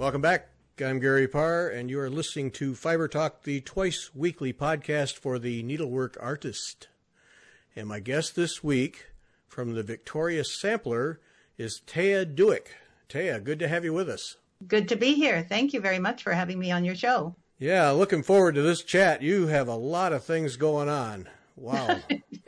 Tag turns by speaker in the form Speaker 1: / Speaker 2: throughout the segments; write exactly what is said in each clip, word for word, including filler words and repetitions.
Speaker 1: Welcome back. I'm Gary Parr, and you are listening to Fiber Talk, the twice-weekly podcast for the needlework artist. And my guest this week from the Victorious Sampler is Taya Duick. Taya, good to have you with us.
Speaker 2: Good to be here. Thank you very much for having me on your show.
Speaker 1: Yeah, looking forward to this chat. You have a lot of things going on. Wow.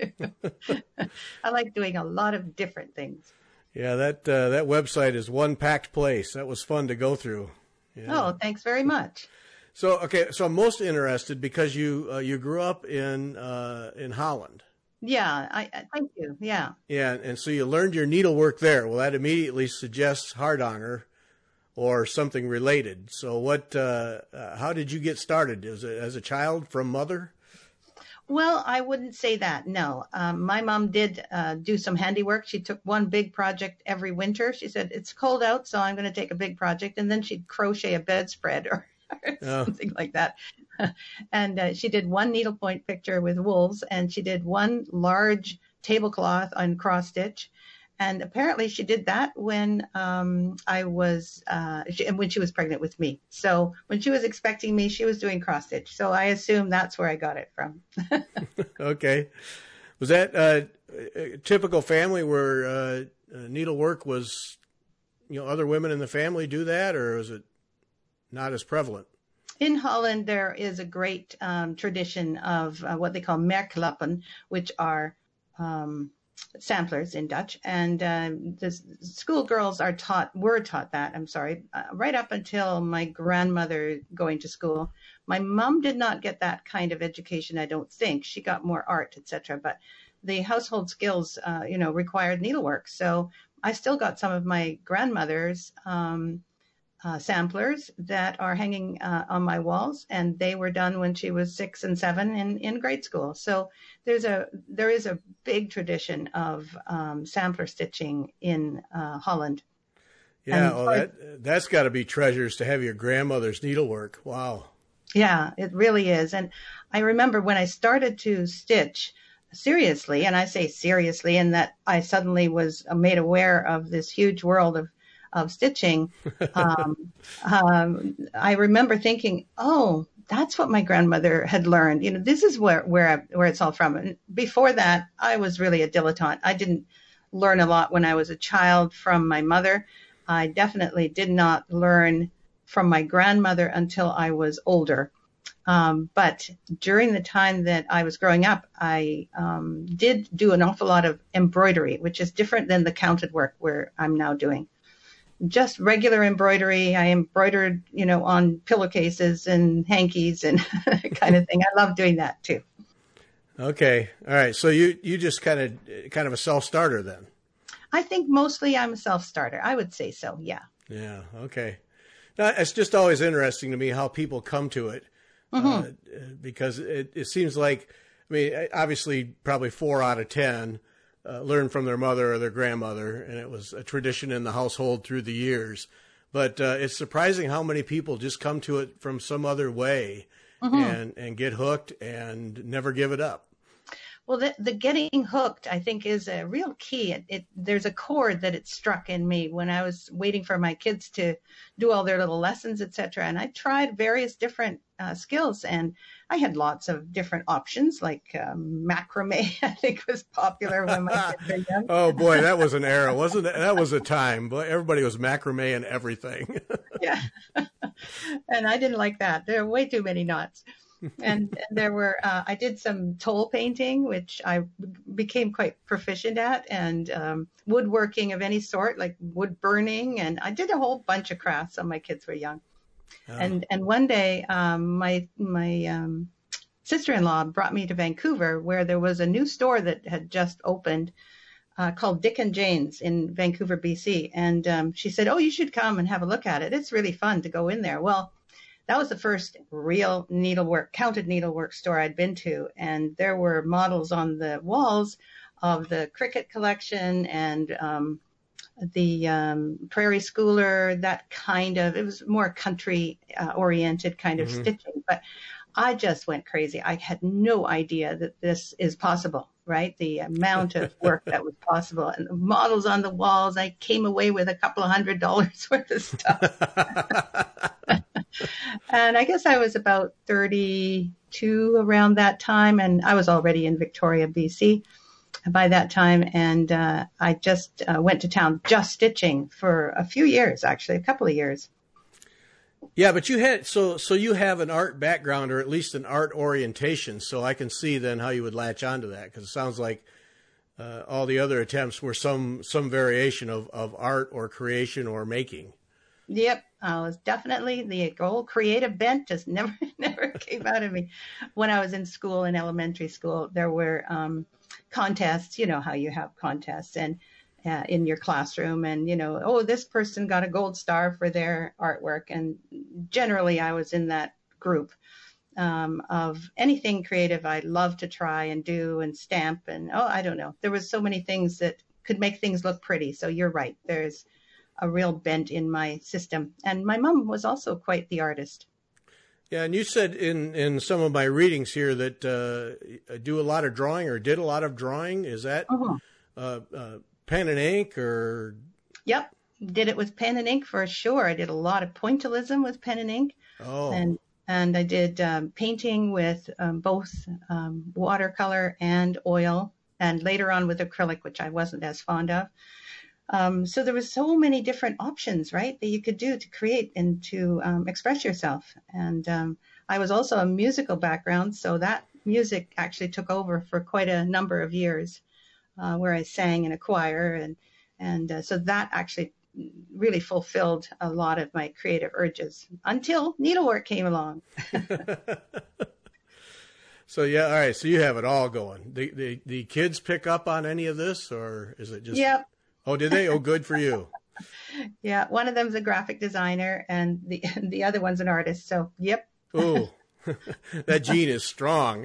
Speaker 2: I like doing a lot of different things.
Speaker 1: Yeah, that uh, that website is one packed place. That was fun to go through. Yeah.
Speaker 2: Oh, thanks very much.
Speaker 1: So, okay, so I'm most interested because you uh, you grew up in uh, in Holland.
Speaker 2: Yeah, I, I thank you. Yeah.
Speaker 1: Yeah, and so you learned your needlework there. Well, that immediately suggests hardanger or something related. So, what? Uh, uh, how did you get started? Was it as a child from mother?
Speaker 2: Well, I wouldn't say that. No, um, my mom did uh, do some handiwork. She took one big project every winter. She said, it's cold out, so I'm going to take a big project. And then she'd crochet a bedspread or, or
Speaker 1: Oh.
Speaker 2: something like that. And uh, she did one needlepoint picture with wolves, and she did one large tablecloth on cross stitch. And apparently she did that when um, I was, uh, she, and when she was pregnant with me. So when she was expecting me, she was doing cross stitch. So I assume that's where I got it from.
Speaker 1: Okay. Was that uh, a typical family where uh, needlework was, you know, other women in the family do that, or is it not as prevalent?
Speaker 2: In Holland, there is a great um, tradition of uh, what they call merklappen, which are um, samplers in Dutch. And uh, the schoolgirls are taught, were taught that, I'm sorry, uh, right up until my grandmother going to school. My mom did not get that kind of education, I don't think. She got more art, et cetera. But the household skills, uh, you know, required needlework. So I still got some of my grandmother's um, uh, samplers that are hanging uh, on my walls, and they were done when she was six and seven in, in grade school. So there's a there is a big tradition of um, sampler stitching in uh, Holland.
Speaker 1: Yeah,
Speaker 2: And
Speaker 1: oh, that that's got to be treasures to have your grandmother's needlework. Wow.
Speaker 2: Yeah, it really is. And I remember when I started to stitch seriously, and I say seriously in that I suddenly was made aware of this huge world of of stitching. Um, um, I remember thinking, oh, that's what my grandmother had learned. You know, this is where where I, where it's all from. And before that, I was really a dilettante. I didn't learn a lot when I was a child from my mother. I definitely did not learn from my grandmother until I was older. Um, but during the time that I was growing up, I um, did do an awful lot of embroidery, which is different than the counted work where I'm now doing. Just regular embroidery. I embroidered, you know, on pillowcases and hankies and kind of thing. I love doing that too.
Speaker 1: Okay. All right. So you, you just kind of, kind of a self-starter then.
Speaker 2: I think mostly I'm a self-starter. I would say so. Yeah.
Speaker 1: Yeah. Okay. Now, it's just always interesting to me how people come to it.
Speaker 2: Mm-hmm.
Speaker 1: Uh, because it, it seems like, I mean, obviously probably four out of ten uh, learned from their mother or their grandmother, and it was a tradition in the household through the years. But uh, it's surprising how many people just come to it from some other way mm-hmm. and, and get hooked and never give it up.
Speaker 2: Well, the, the getting hooked, I think, is a real key. It, it, there's a chord that it struck in me when I was waiting for my kids to do all their little lessons, et cetera. And I tried various different uh, skills, and I had lots of different options, like um, macrame, I think was popular when my kids were young.
Speaker 1: Oh, boy, that was an era, wasn't it? That was a time. But everybody was macrame and everything.
Speaker 2: Yeah. And I didn't like that. There were way too many knots. and, and there were, uh, I did some toll painting, which I became quite proficient at, and um, woodworking of any sort, like wood burning. And I did a whole bunch of crafts when my kids were young. Oh. And and one day, um, my my um, sister-in-law brought me to Vancouver, where there was a new store that had just opened uh, called Dick and Jane's in Vancouver, B C. And um, she said, oh, you should come and have a look at it. It's really fun to go in there. Well, that was the first real needlework, counted needlework store I'd been to. And there were models on the walls of the Cricket collection and um, the um, Prairie Schooler, that kind of, it was more country uh, oriented kind of mm-hmm. stitching. But I just went crazy. I had no idea that this is possible. right? The amount of work that was possible, and the models on the walls. I came away with a couple of hundred dollars worth of stuff. And I guess I was about thirty-two around that time, and I was already in Victoria, B C by that time. And uh, I just uh, went to town just stitching for a few years, actually, a couple of years.
Speaker 1: Yeah, but you had so so you have an art background, or at least an art orientation. So I can see then how you would latch onto that, because it sounds like uh, all the other attempts were some some variation of, of art or creation or making.
Speaker 2: Yep, I was definitely the old creative bent just never never came out of me. When I was in school, in elementary school, there were um, contests. You know how you have contests, and uh, in your classroom, and you know, oh, this person got a gold star for their artwork, and generally I was in that group um, of anything creative I love to try and do and stamp, and oh, I don't know, there was so many things that could make things look pretty. So you're right, there's a real bent in my system. And my mom was also quite the artist.
Speaker 1: Yeah, and you said in, in some of my readings here that uh, do a lot of drawing, or did a lot of drawing. Is that uh-huh. uh, uh, pen and ink, or?
Speaker 2: Yep, did it with pen and ink for sure. I did a lot of pointillism with pen and ink.
Speaker 1: Oh.
Speaker 2: And and I did um, painting with um, both um, watercolor and oil, and later on with acrylic, which I wasn't as fond of. Um, so there was so many different options, right, that you could do to create and to um, express yourself. And um, I was also a musical background, so that music actually took over for quite a number of years, uh, where I sang in a choir. And, and uh, so that actually really fulfilled a lot of my creative urges until needlework came along.
Speaker 1: So, yeah, all right, so you have it all going. The, the, the kids pick up on any of this, or is it just...
Speaker 2: Yep.
Speaker 1: Oh, did they? Oh, good for you.
Speaker 2: Yeah, one of them's a graphic designer, and the the other one's an artist. So, yep.
Speaker 1: Oh, that gene is strong.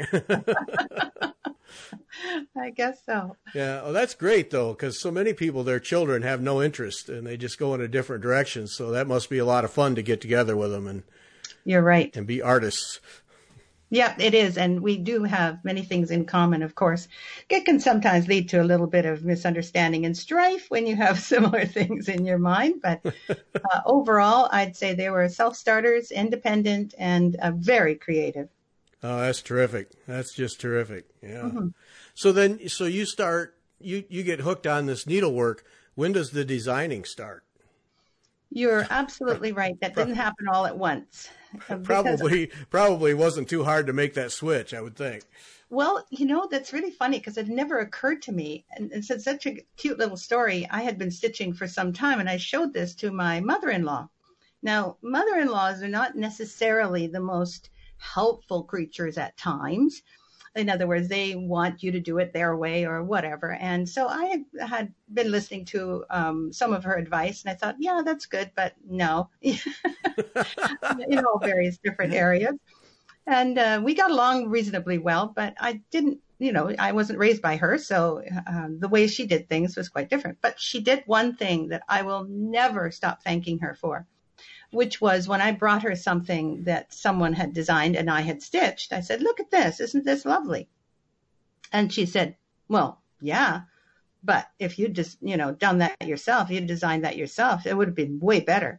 Speaker 2: I guess so.
Speaker 1: Yeah. Oh, that's great, though, because so many people, their children have no interest, and they just go in a different direction. So that must be a lot of fun to get together with them and
Speaker 2: you're right
Speaker 1: and be artists.
Speaker 2: Yeah, it is. And we do have many things in common, of course. It can sometimes lead to a little bit of misunderstanding and strife when you have similar things in your mind. But uh, overall, I'd say they were self-starters, independent, and uh, very creative.
Speaker 1: Oh, that's terrific. That's just terrific. Yeah.
Speaker 2: Mm-hmm.
Speaker 1: So then, so you start, you, you get hooked on this needlework. When does the designing start?
Speaker 2: You're absolutely right. That didn't happen all at once.
Speaker 1: Probably, probably wasn't too hard to make that switch, I would think.
Speaker 2: Well, you know, that's really funny because it never occurred to me. And it's such a cute little story. I had been stitching for some time, and I showed this to my mother-in-law. Now, mother-in-laws are not necessarily the most helpful creatures at times. In other words, they want you to do it their way or whatever. And so I had been listening to um, some of her advice, and I thought, yeah, that's good, but no, in all various different areas. And uh, we got along reasonably well, but I didn't, you know, I wasn't raised by her. So um, the way she did things was quite different. But she did one thing that I will never stop thanking her for, which was when I brought her something that someone had designed and I had stitched, I said, look at this. Isn't this lovely? And she said, well, yeah, but if you'd just, you know, done that yourself, you'd designed that yourself, it would have been way better.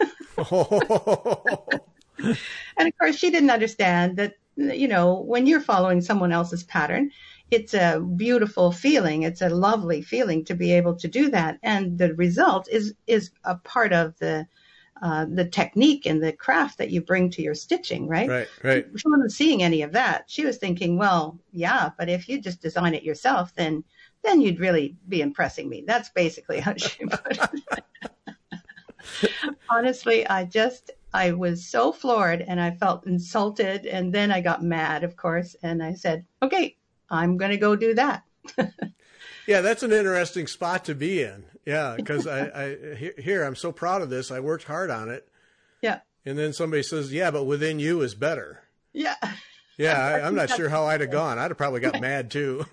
Speaker 2: And of course, she didn't understand that, you know, when you're following someone else's pattern, it's a beautiful feeling. It's a lovely feeling to be able to do that. And the result is, is a part of the Uh, the technique and the craft that you bring to your stitching, right?
Speaker 1: Right, right.
Speaker 2: She wasn't seeing any of that. She was thinking, well, yeah, but if you just design it yourself, then then you'd really be impressing me. That's basically how she put it. Honestly, I just, I was so floored and I felt insulted. And then I got mad, of course. And I said, okay, I'm going to go do that.
Speaker 1: Yeah, that's an interesting spot to be in. Yeah, because I, I here I'm so proud of this. I worked hard on it.
Speaker 2: Yeah.
Speaker 1: And then somebody says, "Yeah, but within you is better."
Speaker 2: Yeah.
Speaker 1: Yeah, I, I'm not sure how I'd have gone. I'd have probably got mad too.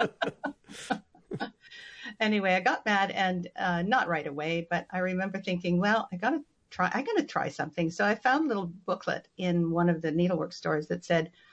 Speaker 2: Anyway, I got mad, and uh, not right away, but I remember thinking, well, I gotta try. I gotta try something. So I found a little booklet in one of the needlework stores that said,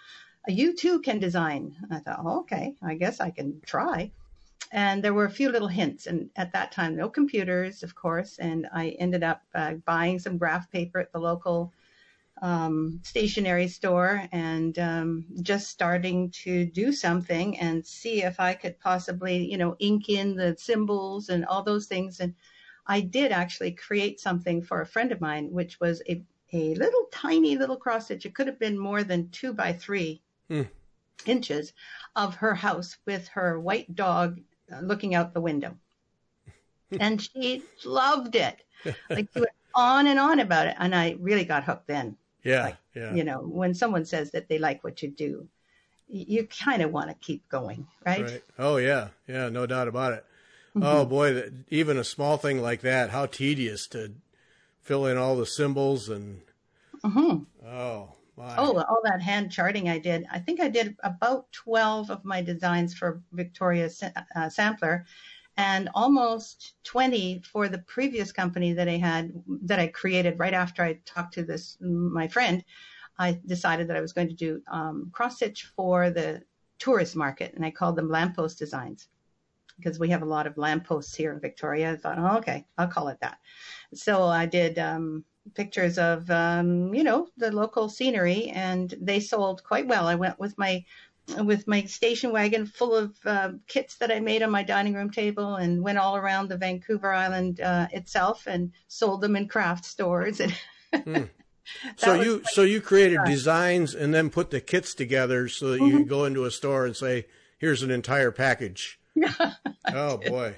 Speaker 2: you too can design. I thought, oh, okay, I guess I can try. And there were a few little hints. And at that time, no computers, of course. And I ended up uh, buying some graph paper at the local um, stationery store and um, just starting to do something and see if I could possibly, you know, ink in the symbols and all those things. And I did actually create something for a friend of mine, which was a, a little tiny little cross stitch. It could have been more than two by three mm. inches of her house with her white dog uh, looking out the window. And she loved it. Like she went on and on about it. And I really got hooked then.
Speaker 1: Yeah,
Speaker 2: like,
Speaker 1: yeah.
Speaker 2: You know, when someone says that they like what you do, you kind of want to keep going, right?
Speaker 1: Right. Oh, yeah. Yeah, no doubt about it.
Speaker 2: Mm-hmm.
Speaker 1: Oh, boy, even a small thing like that, how tedious to fill in all the symbols and,
Speaker 2: mm-hmm.
Speaker 1: oh, my.
Speaker 2: Oh, all that hand charting I did. I think I did about twelve of my designs for Victoria uh, Sampler and almost twenty for the previous company that I had, that I created right after I talked to this, my friend. I decided that I was going to do um, cross stitch for the tourist market, and I called them lamppost designs because we have a lot of lampposts here in Victoria. I thought, oh, okay, I'll call it that. So I did um, pictures of, um, you know, the local scenery, and they sold quite well. I went with my with my station wagon full of uh, kits that I made on my dining room table and went all around the Vancouver Island uh, itself and sold them in craft stores. And
Speaker 1: mm. So you so you created fun. designs and then put the kits together so that mm-hmm. you could go into a store and say, here's an entire package.
Speaker 2: Yeah.
Speaker 1: Oh, boy.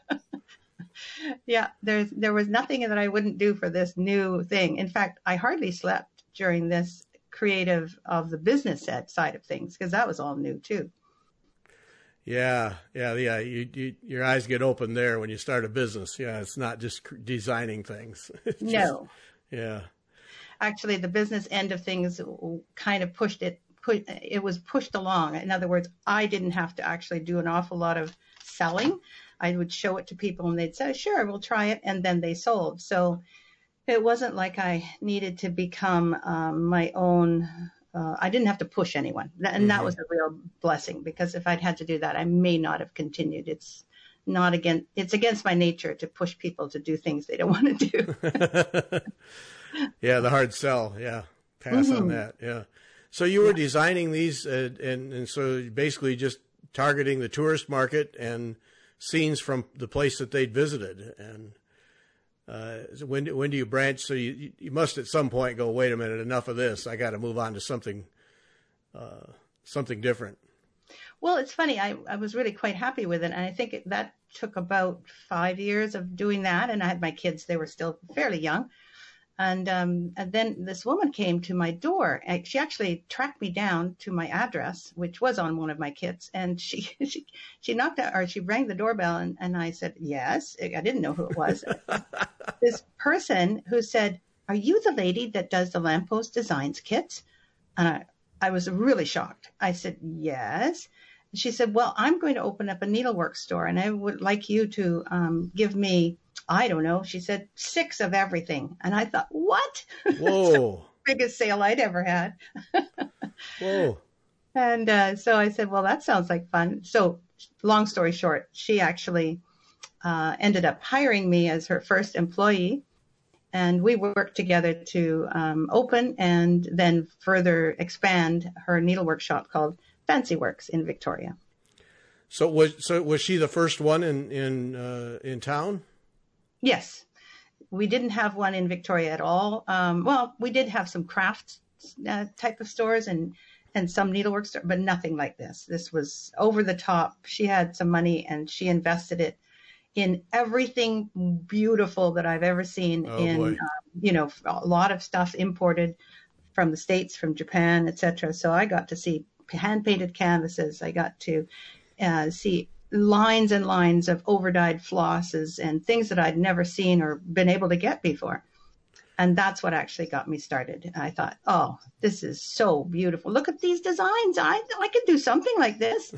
Speaker 2: Yeah, there's there was nothing that I wouldn't do for this new thing. In fact, I hardly slept during this creative of the business side of things because that was all new too.
Speaker 1: Yeah, yeah, yeah. You, you, your eyes get open there when you start a business. Yeah, it's not just designing things. It's
Speaker 2: no.
Speaker 1: Just, yeah.
Speaker 2: Actually, the business end of things kind of pushed it. Put, it was pushed along. In other words, I didn't have to actually do an awful lot of selling. I would show it to people and they'd say, sure, we'll try it. And then they sold. So it wasn't like I needed to become um, my own. Uh, I didn't have to push anyone. And mm-hmm. that was a real blessing because if I'd had to do that, I may not have continued. It's not against, it's against my nature to push people to do things they don't want to do.
Speaker 1: Yeah. The hard sell. Yeah. Pass mm-hmm. on that. Yeah. So you were yeah. designing these uh, and, and so basically just targeting the tourist market and scenes from the place that they'd visited. And uh, when when do you branch? So you you must at some point go, wait a minute, enough of this. I got to move on to something uh, something different.
Speaker 2: Well, it's funny. I, I was really quite happy with it. And I think it, that took about five years of doing that. And I had my kids. They were still fairly young. And, um, and then this woman came to my door. She actually tracked me down to my address, which was on one of my kits. And she she, she knocked out, or she rang the doorbell, and, and I said, yes. I didn't know who it was. This person who said, are you the lady that does the Lamppost Designs kits? And I, I was really shocked. I said, yes. She said, well, I'm going to open up a needlework store, and I would like you to um, give me, I don't know, she said, six of everything. And I thought, what?
Speaker 1: Whoa.
Speaker 2: Biggest sale I'd ever had.
Speaker 1: Whoa.
Speaker 2: And uh, so I said, well, that sounds like fun. So long story short, she actually uh, ended up hiring me as her first employee. And we worked together to um, open and then further expand her needlework shop called Fancy Works in Victoria.
Speaker 1: So was so was she the first one in in uh, in town?
Speaker 2: Yes, we didn't have one in Victoria at all. Um, well, we did have some craft uh, type of stores and and some needlework stores, but nothing like this. This was over the top. She had some money and she invested it in everything beautiful that I've ever seen.
Speaker 1: Oh,
Speaker 2: in um, you know, a lot of stuff imported from the States, from Japan, et cetera. So I got to see hand painted canvases. I got to uh, see lines and lines of overdyed flosses and things that I'd never seen or been able to get before. And that's what actually got me started. I thought, oh, this is so beautiful. Look at these designs. I I could do something like this.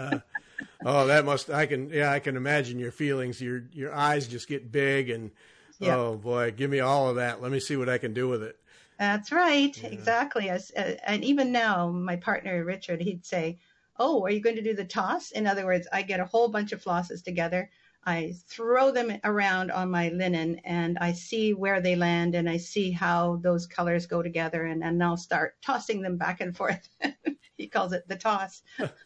Speaker 1: Oh, that must, I can, yeah, I can imagine your feelings. Your, your eyes just get big and, yeah. Oh boy, give me all of that. Let me see what I can do with it.
Speaker 2: That's right.
Speaker 1: Yeah.
Speaker 2: Exactly. As, uh, and even now, my partner, Richard, he'd say, "Oh, are you going to do the toss?" In other words, I get a whole bunch of flosses together. I throw them around on my linen and I see where they land and I see how those colors go together. And, and I'll start tossing them back and forth. He calls it the toss.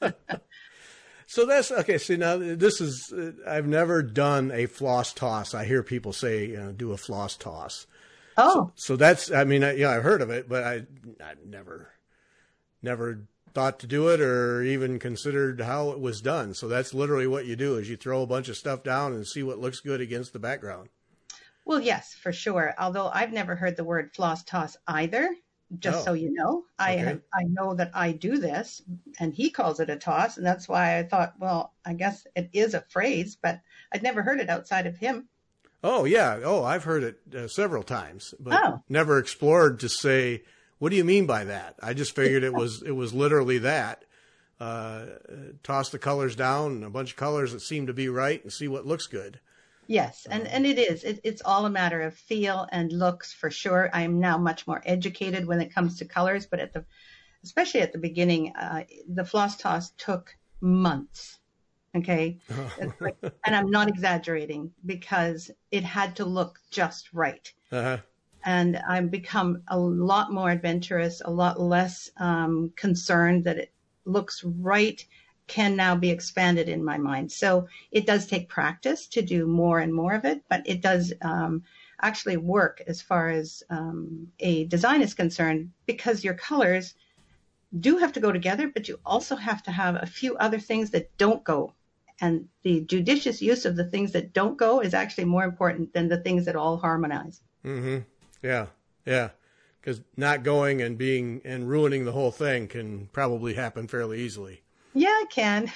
Speaker 1: So that's okay. See, now this is, uh, I've never done a floss toss. I hear people say, you know, do a floss toss.
Speaker 2: Oh,
Speaker 1: So, so that's, I mean, I, yeah, I've heard of it, but I, I never, never thought to do it or even considered how it was done. So that's literally what you do is you throw a bunch of stuff down and see what looks good against the background.
Speaker 2: well, yes, for sure. Although I've never heard the word floss toss either. Just
Speaker 1: Oh,
Speaker 2: so you know, I
Speaker 1: okay.
Speaker 2: have, I know that I do this, and he calls it a toss, and that's why I thought, well, I guess it is a phrase, but I'd never heard it outside of him.
Speaker 1: Oh, yeah. Oh, I've heard it uh, several times, but
Speaker 2: Oh,
Speaker 1: never explored to say, what do you mean by that? I just figured it was, it was literally that. Uh, toss the colors down, a bunch of colors that seem to be right and see what looks good.
Speaker 2: yes, and and it is. It, it's all a matter of feel and looks for sure. I am now much more educated when it comes to colors, but at the, especially at the beginning, uh, the floss toss took months. Okay, it's like, and I'm not exaggerating because it had to look just right.
Speaker 1: Uh-huh.
Speaker 2: And I've become a lot more adventurous, a lot less um, concerned that it looks right can now be expanded in my mind. So it does take practice to do more and more of it, but it does um, actually work as far as um, a design is concerned because your colors do have to go together, but you also have to have a few other things that don't go. And the judicious use of the things that don't go is actually more important than the things that all harmonize.
Speaker 1: Mm-hmm. Yeah. Yeah. Because not going and being and ruining the whole thing can probably happen fairly easily.
Speaker 2: Yeah, it can.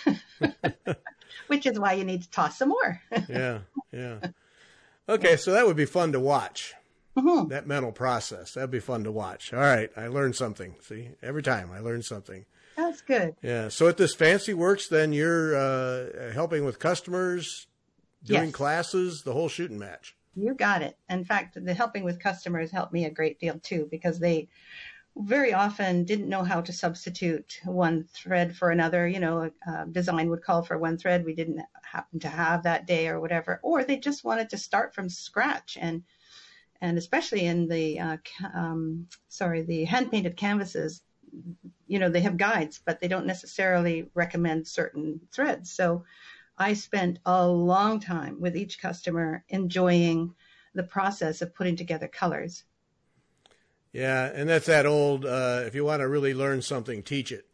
Speaker 2: Which is why you need to toss some more.
Speaker 1: Yeah. Yeah. Okay. So that would be fun to watch.
Speaker 2: Mm-hmm.
Speaker 1: That mental process. That'd be fun to watch. All right. I learned something. See, every time I learn something.
Speaker 2: That's good.
Speaker 1: Yeah. So at this Fancy Works, then you're uh, helping with customers, doing
Speaker 2: Yes.
Speaker 1: classes, the whole shooting match.
Speaker 2: You got it. In fact, the helping with customers helped me a great deal too, because they very often didn't know how to substitute one thread for another. You know, a design would call for one thread we didn't happen to have that day or whatever, or they just wanted to start from scratch. And and especially in the uh, um, sorry, the hand painted canvases, you know, they have guides, but they don't necessarily recommend certain threads. So I spent a long time with each customer enjoying the process of putting together colors.
Speaker 1: Yeah, and that's that old, uh, if you want to really learn something, teach it.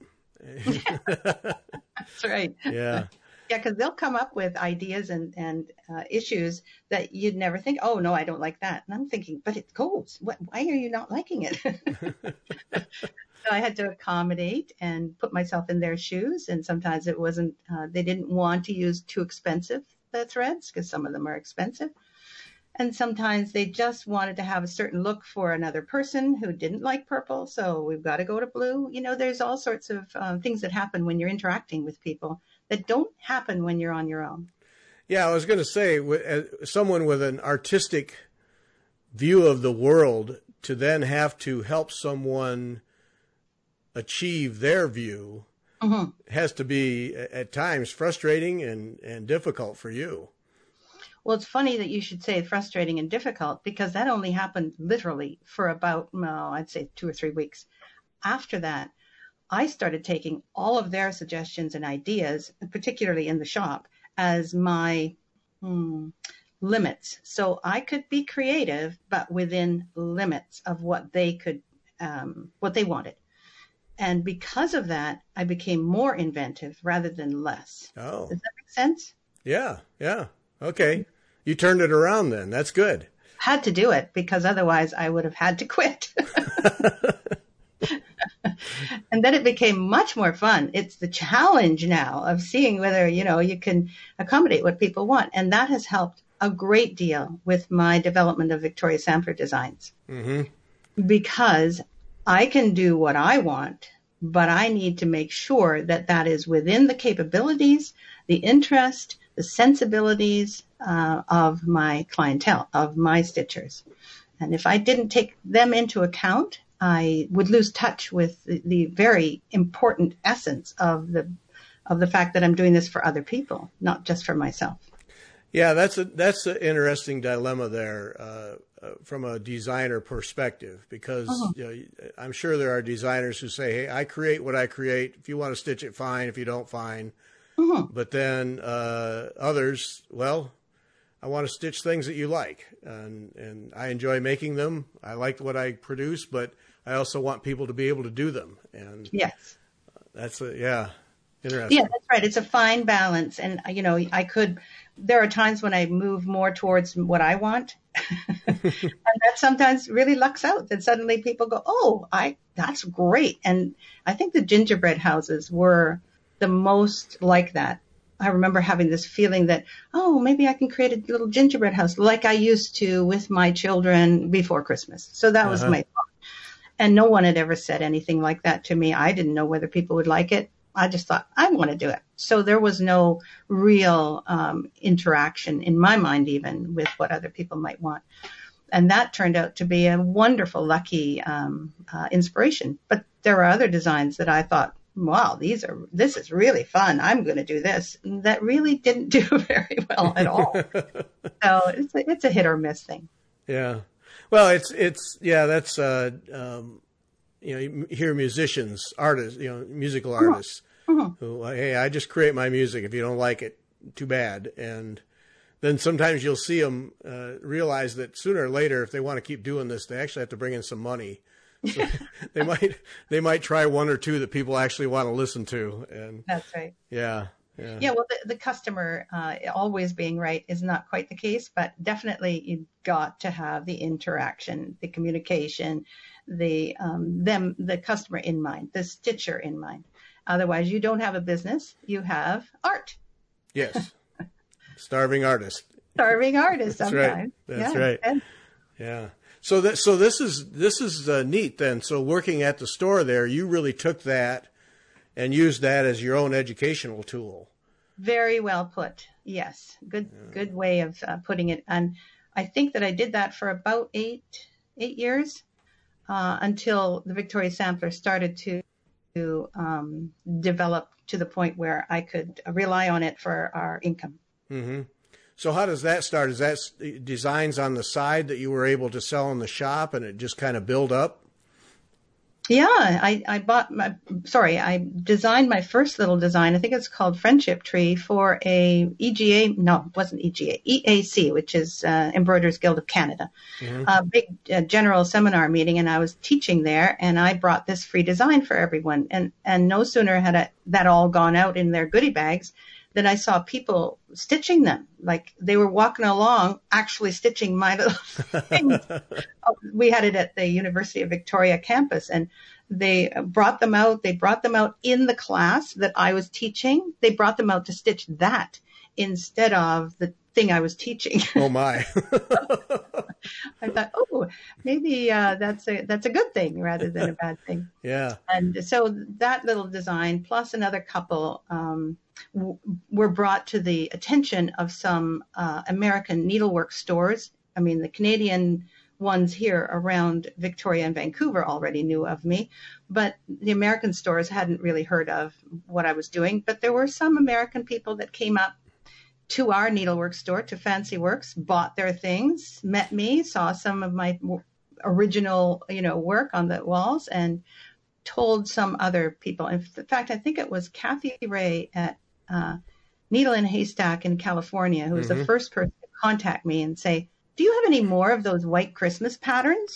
Speaker 2: That's right.
Speaker 1: Yeah.
Speaker 2: Yeah, because they'll come up with ideas and, and uh, issues that you'd never think, oh, no, I don't like that. And I'm thinking, but it goes. What, why are you not liking it? So I had to accommodate and put myself in their shoes. And sometimes it wasn't, uh, they didn't want to use too expensive uh, threads because some of them are expensive. And sometimes they just wanted to have a certain look for another person who didn't like purple. So we've got to go to blue. You know, there's all sorts of um, things that happen when you're interacting with people that don't happen when you're on your own.
Speaker 1: Yeah, I was going to say, as someone with an artistic view of the world to then have to help someone achieve their view
Speaker 2: Mm-hmm.
Speaker 1: has to be at times frustrating and, and difficult for you.
Speaker 2: Well, it's funny that you should say frustrating and difficult because that only happened literally for about, well, I'd say two or three weeks. After that, I started taking all of their suggestions and ideas, particularly in the shop, as my hmm, limits. So I could be creative, but within limits of what they could, um, what they wanted. And because of that, I became more inventive rather than less.
Speaker 1: Oh,
Speaker 2: Does that make sense?
Speaker 1: yeah, yeah. Okay. You turned it around then. That's good.
Speaker 2: Had to do it because otherwise I would have had to quit. And then it became much more fun. It's the challenge now of seeing whether, you know, you can accommodate what people want. And that has helped a great deal with my development of Victoria Samford designs.
Speaker 1: Mm-hmm.
Speaker 2: Because I can do what I want, but I need to make sure that that is within the capabilities, the interest, the sensibilities uh, of my clientele, of my stitchers. And if I didn't take them into account, I would lose touch with the, the very important essence of the of the fact that I'm doing this for other people, not just for myself.
Speaker 1: Yeah, that's a that's an interesting dilemma there uh, uh, from a designer perspective, because uh-huh. you know, I'm sure there are designers who say, "Hey, I create what I create. If you want to stitch it, fine. If you don't, fine." Uh-huh. But then uh, others, well, I want to stitch things that you like, and and I enjoy making them. I like what I produce, but I also want people to be able to do them. And
Speaker 2: yes,
Speaker 1: that's a, yeah, interesting.
Speaker 2: Yeah, that's right. It's a fine balance, and you know, I could. There are times when I move more towards what I want, and that sometimes really lucks out. And suddenly people go, "Oh, I that's great!" And I think the gingerbread houses were the most like that. I remember having this feeling that, oh, maybe I can create a little gingerbread house like I used to with my children before Christmas. So that uh-huh. was my thought. And no one had ever said anything like that to me. I didn't know whether people would like it. I just thought, I want to do it. So there was no real um, interaction in my mind, even with what other people might want. And that turned out to be a wonderful, lucky um, uh, inspiration. But there were other designs that I thought, wow, these are, this is really fun. I'm going to do this. And that really didn't do very well at all. So it's a, it's a hit or miss thing.
Speaker 1: Yeah. Well, it's, it's, yeah, that's, uh, um, you know, you hear musicians, artists, you know, musical artists uh-huh. who, hey, I just create my music. If you don't like it, too bad. And then sometimes you'll see them uh, realize that sooner or later, if they want to keep doing this, they actually have to bring in some money. So they might they might try one or two that people actually want to listen to. And
Speaker 2: that's right.
Speaker 1: Yeah. Yeah.
Speaker 2: Yeah. Well, the, the customer uh, always being right is not quite the case, but definitely you've got to have the interaction, the communication, the um, them, the customer in mind, the stitcher in mind. Otherwise, you don't have a business. You have art.
Speaker 1: Yes. Starving artist.
Speaker 2: Starving artist.
Speaker 1: That's
Speaker 2: sometimes.
Speaker 1: right. That's
Speaker 2: yeah.
Speaker 1: right.
Speaker 2: And,
Speaker 1: yeah. So that so this is this is uh, neat then. So working at the store there, you really took that and used that as your own educational tool.
Speaker 2: Very well put. Yes, good yeah. good way of uh, putting it. And I think that I did that for about eight eight years uh, until the Victoria Sampler started to to um, develop to the point where I could rely on it for our income.
Speaker 1: Mm-hmm. So how does that start? Is that designs on the side that you were able to sell in the shop and it just kind of build up?
Speaker 2: Yeah, I, I bought my, sorry, I designed my first little design. I think it's called Friendship Tree for a E G A. No, it wasn't E G A, E A C, which is uh, Embroiderers Guild of Canada, mm-hmm. a big uh, general seminar meeting. And I was teaching there and I brought this free design for everyone. And, and no sooner had I, that all gone out in their goodie bags than I saw people stitching them. Like they were walking along, actually stitching my little things. We had it at the University of Victoria campus and they brought them out. They brought them out in the class that I was teaching. They brought them out to stitch that instead of the thing I was teaching.
Speaker 1: Oh my.
Speaker 2: I thought, oh, maybe uh, that's a that's a good thing rather than a bad thing.
Speaker 1: Yeah.
Speaker 2: And so that little design plus another couple um, w- were brought to the attention of some uh, American needlework stores. I mean, the Canadian ones here around Victoria and Vancouver already knew of me, but the American stores hadn't really heard of what I was doing. But there were some American people that came up to our needlework store, to Fancy Works, bought their things, met me, saw some of my original, you know, work on the walls, and told some other people. In fact, I think it was Kathy Ray at uh, Needle in a Haystack in California who was mm-hmm. the first person to contact me and say, "Do you have any more of those white Christmas patterns?"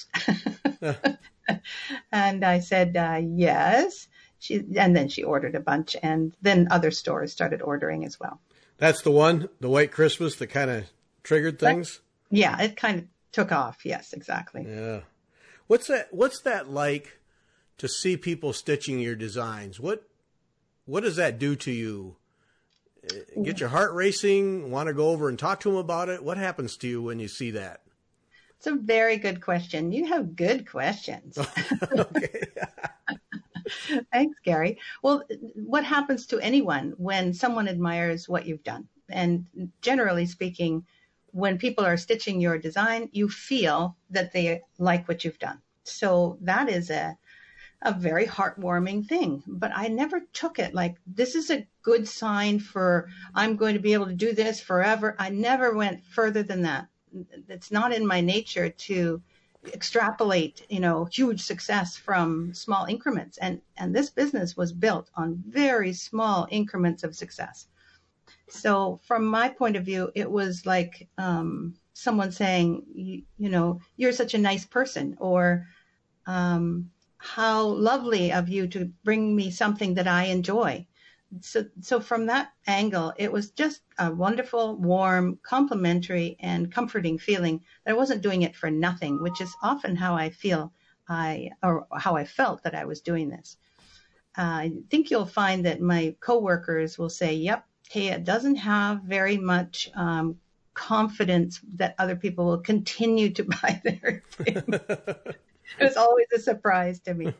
Speaker 2: And I said, uh, yes. She, and then she ordered a bunch, and then other stores started ordering as well.
Speaker 1: That's the one, the White Christmas that kind of triggered things?
Speaker 2: But, yeah, it kind of took off. Yes, exactly.
Speaker 1: Yeah. What's that what's that like to see people stitching your designs? What what does that do to you? Get your heart racing, want to go over and talk to them about it? What happens to you when you see that?
Speaker 2: It's a very good question. You have good questions.
Speaker 1: Okay.
Speaker 2: Thanks, Gary. Well, what happens to anyone when someone admires what you've done? And generally speaking, when people are stitching your design, you feel that they like what you've done. So that is a a very heartwarming thing. But I never took it like, this is a good sign for, I'm going to be able to do this forever. I never went further than that. It's not in my nature to extrapolate, you know, huge success from small increments. And, and this business was built on very small increments of success. So from my point of view, it was like um, someone saying, you, you know, you're such a nice person, or um, how lovely of you to bring me something that I enjoy. So, so from that angle, it was just a wonderful, warm, complimentary, and comforting feeling that I wasn't doing it for nothing, which is often how I feel I, or how I felt that I was doing this. Uh, I think you'll find that my coworkers will say, yep, Taya doesn't have very much um, confidence that other people will continue to buy their things. It was always a surprise to me.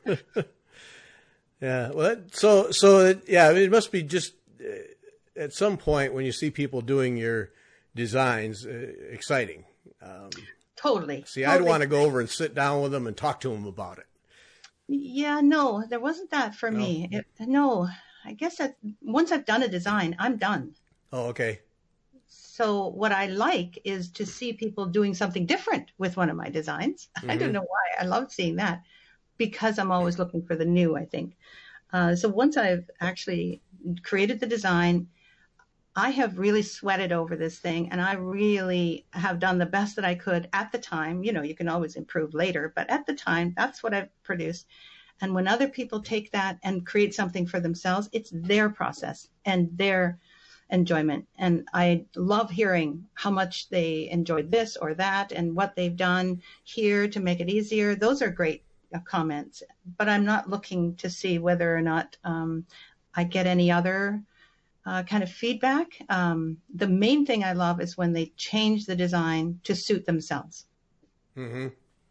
Speaker 1: Yeah. Well, that, so, so it, yeah, it must be just uh, at some point when you see people doing your designs, uh, exciting. Um,
Speaker 2: totally.
Speaker 1: See,
Speaker 2: totally.
Speaker 1: I'd want to go over and sit down with them and talk to them about it.
Speaker 2: Yeah, no, there wasn't that for
Speaker 1: No?
Speaker 2: me. It, no, I guess that once I've done a design, I'm done.
Speaker 1: Oh, okay.
Speaker 2: So what I like is to see people doing something different with one of my designs. Mm-hmm. I don't know why. I love seeing that because I'm always looking for the new, I think. Uh, so once I've actually created the design, I have really sweated over this thing, and I really have done the best that I could at the time. You know, you can always improve later, but at the time, that's what I've produced. And when other people take that and create something for themselves, it's their process and their enjoyment. And I love hearing how much they enjoyed this or that and what they've done here to make it easier. Those are great uh, comments, but I'm not looking to see whether or not um, I get any other uh, kind of feedback. Um, the main thing I love is when they change the design to suit themselves.
Speaker 1: Mm-hmm.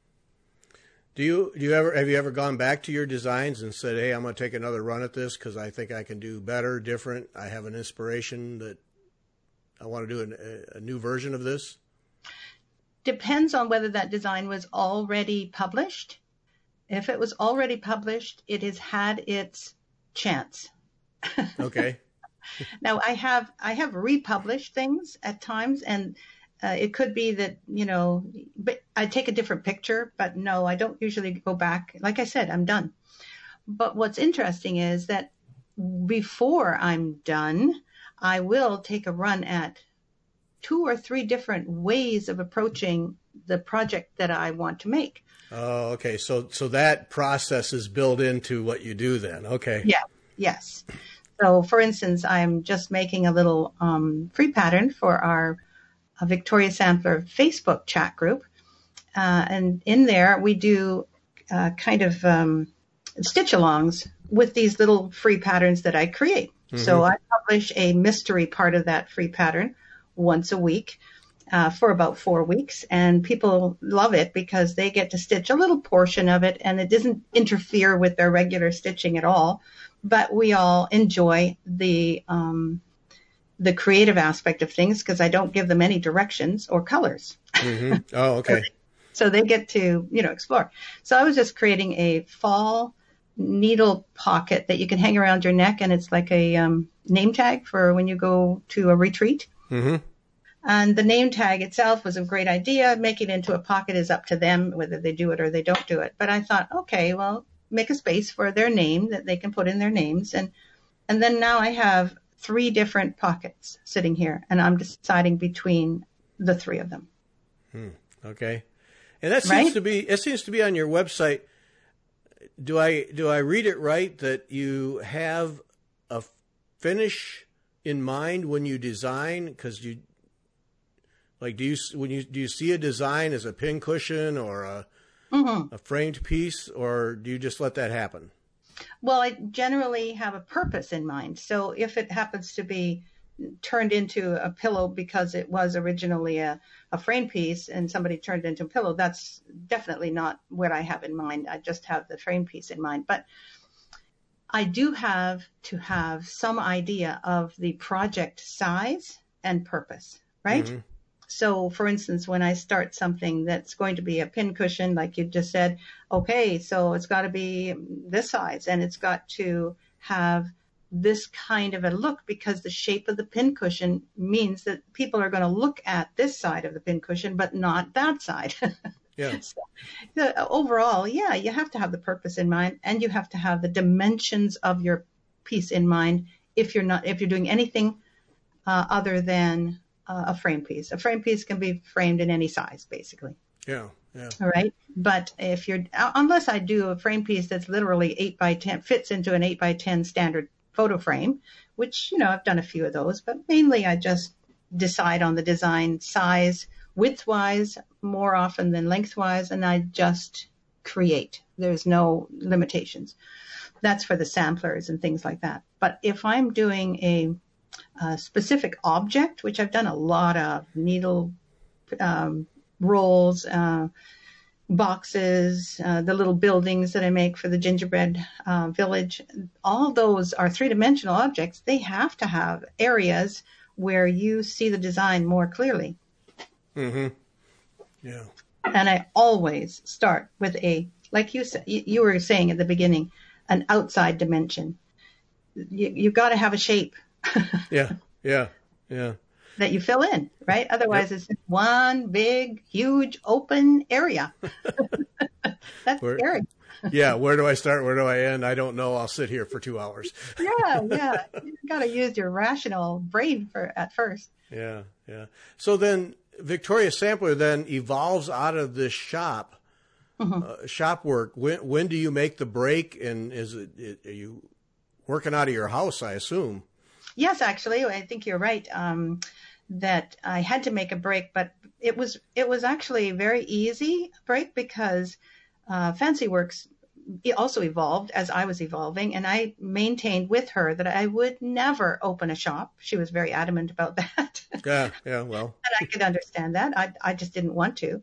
Speaker 1: Do you do you ever have you ever gone back to your designs and said, "Hey, I'm going to take another run at this because I think I can do better, different. I have an inspiration that I want to do an, a, a new version of this"?
Speaker 2: Depends on whether that design was already published. If it was already published, it has had its chance.
Speaker 1: Okay.
Speaker 2: Now I have I have republished things at times, and Uh, it could be that, you know, but I take a different picture, but no, I don't usually go back. Like I said, I'm done. But what's interesting is that before I'm done, I will take a run at two or three different ways of approaching the project that I want to make.
Speaker 1: Oh, okay. So, so that process is built into what you do then. Okay.
Speaker 2: Yeah. Yes. So for instance, I'm just making a little um, free pattern for our a Victoria Sampler Facebook chat group. Uh, and in there, we do uh, kind of um, stitch-alongs with these little free patterns that I create. Mm-hmm. So I publish a mystery part of that free pattern once a week uh, for about four weeks. And people love it because they get to stitch a little portion of it, and it doesn't interfere with their regular stitching at all. But we all enjoy the um, the creative aspect of things because I don't give them any directions or colors.
Speaker 1: Mm-hmm. Oh, okay.
Speaker 2: So they get to, you know, explore. So I was just creating a fall needle pocket that you can hang around your neck, and it's like a um, name tag for when you go to a retreat.
Speaker 1: Mm-hmm.
Speaker 2: And the name tag itself was a great idea. Making it into a pocket is up to them, whether they do it or they don't do it. But I thought, okay, well, make a space for their name that they can put in their names. And, and then now I have three different pockets sitting here, and I'm deciding between the three of them.
Speaker 1: Hmm. Okay. And that seems
Speaker 2: right?
Speaker 1: to be, it seems to be on your website. Do I, do I read it right that you have a finish in mind when you design? Because you, like, do you, when you, do you see a design as a pin cushion or a, mm-hmm. a framed piece, or do you just let that happen?
Speaker 2: Well, I generally have a purpose in mind. So if it happens to be turned into a pillow because it was originally a, a frame piece and somebody turned it into a pillow, that's definitely not what I have in mind. I just have the frame piece in mind. But I do have to have some idea of the project size and purpose, right? Mm-hmm. So, for instance, when I start something that's going to be a pin cushion, like you just said, okay, so it's got to be this size and it's got to have this kind of a look, because the shape of the pin cushion means that people are going to look at this side of the pin cushion, but not that side.
Speaker 1: Yeah.
Speaker 2: So, the, overall, yeah, you have to have the purpose in mind, and you have to have the dimensions of your piece in mind. If you're not, if you're doing anything uh, other than uh, a frame piece, a frame piece can be framed in any size, basically.
Speaker 1: Yeah. Yeah.
Speaker 2: All right. But if you're, unless I do a frame piece that's literally eight by ten, fits into an eight by ten standard photo frame, which, you know, I've done a few of those, but mainly I just decide on the design size, width-wise, more often than lengthwise, and I just create. There's no limitations. That's for the samplers and things like that. But if I'm doing a, a specific object, which I've done a lot of, needle um, rolls, uh, boxes, uh, the little buildings that I make for the gingerbread uh, village, all those are three-dimensional objects. They have to have areas where you see the design more clearly.
Speaker 1: Mm-hmm. Yeah.
Speaker 2: And I always start with a, like you said, you, you were saying at the beginning, an outside dimension. You, you've got to have a shape.
Speaker 1: Yeah. Yeah. Yeah.
Speaker 2: That you fill in, right? Otherwise, yep. It's just one big, huge, open area. That's
Speaker 1: where,
Speaker 2: scary.
Speaker 1: Yeah, where do I start? Where do I end? I don't know. I'll sit here for two hours.
Speaker 2: Yeah, yeah. You got to use your rational brain for at first.
Speaker 1: Yeah, yeah. So then Victoria Sampler then evolves out of this shop, mm-hmm. uh, shop work. When when do you make the break? And is it, it are you working out of your house, I assume?
Speaker 2: Yes, actually, I think you're right. Um, that I had to make a break, but it was it was actually a very easy break, because uh, Fancy Works also evolved as I was evolving, and I maintained with her that I would never open a shop. She was very adamant about that.
Speaker 1: Yeah, yeah, well.
Speaker 2: And I could understand that. I I just didn't want to.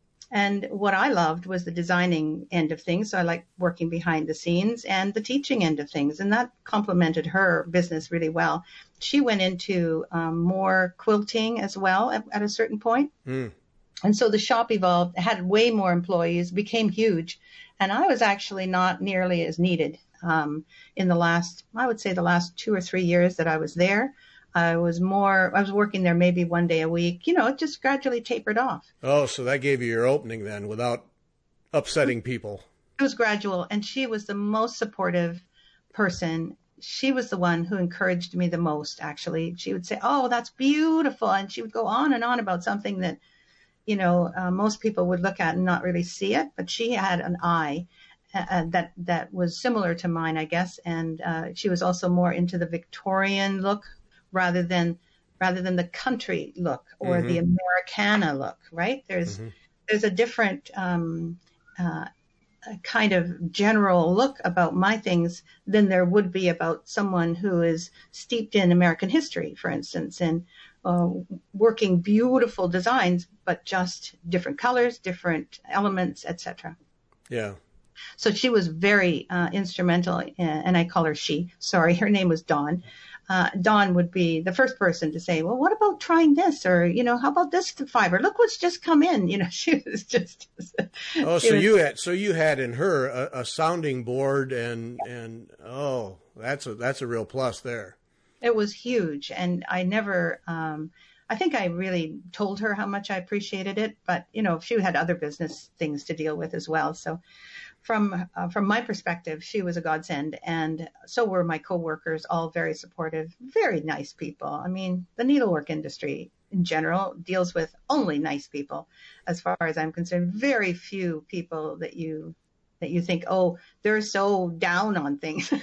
Speaker 2: And what I loved was the designing end of things. So I liked working behind the scenes and the teaching end of things. And that complemented her business really well. She went into um, more quilting as well at, at a certain point. Mm. And so the shop evolved, had way more employees, became huge. And I was actually not nearly as needed um, in the last, I would say the last two or three years that I was there. I was more, I was working there maybe one day a week. You know, it just gradually tapered off.
Speaker 1: Oh, so that gave you your opening then without upsetting people.
Speaker 2: It was gradual. And she was the most supportive person. She was the one who encouraged me the most, actually. She would say, oh, that's beautiful. And she would go on and on about something that, you know, uh, most people would look at and not really see it. But she had an eye uh, that, that was similar to mine, I guess. And uh, she was also more into the Victorian look, rather than rather than the country look or mm-hmm. the Americana look, right? There's mm-hmm. there's a different um, uh, kind of general look about my things than there would be about someone who is steeped in American history, for instance, and uh, working beautiful designs, but just different colors, different elements, et cetera.
Speaker 1: Yeah.
Speaker 2: So she was very uh, instrumental, in, and I call her she. Sorry, her name was Dawn. Uh, Dawn would be the first person to say, well, what about trying this? Or, you know, how about this fiber? Look what's just come in. You know, she was just.
Speaker 1: Oh, so was, you had, so you had in her a, a sounding board and, and, oh, that's a, that's a real plus there.
Speaker 2: It was huge. And I never, um, I think I really told her how much I appreciated it, but, you know, she had other business things to deal with as well. So from uh, from my perspective, she was a godsend, and so were my coworkers, all very supportive, very nice people. I mean, the needlework industry in general deals with only nice people, as far as I'm concerned. Very few people that you that you think, oh, they're so down on things.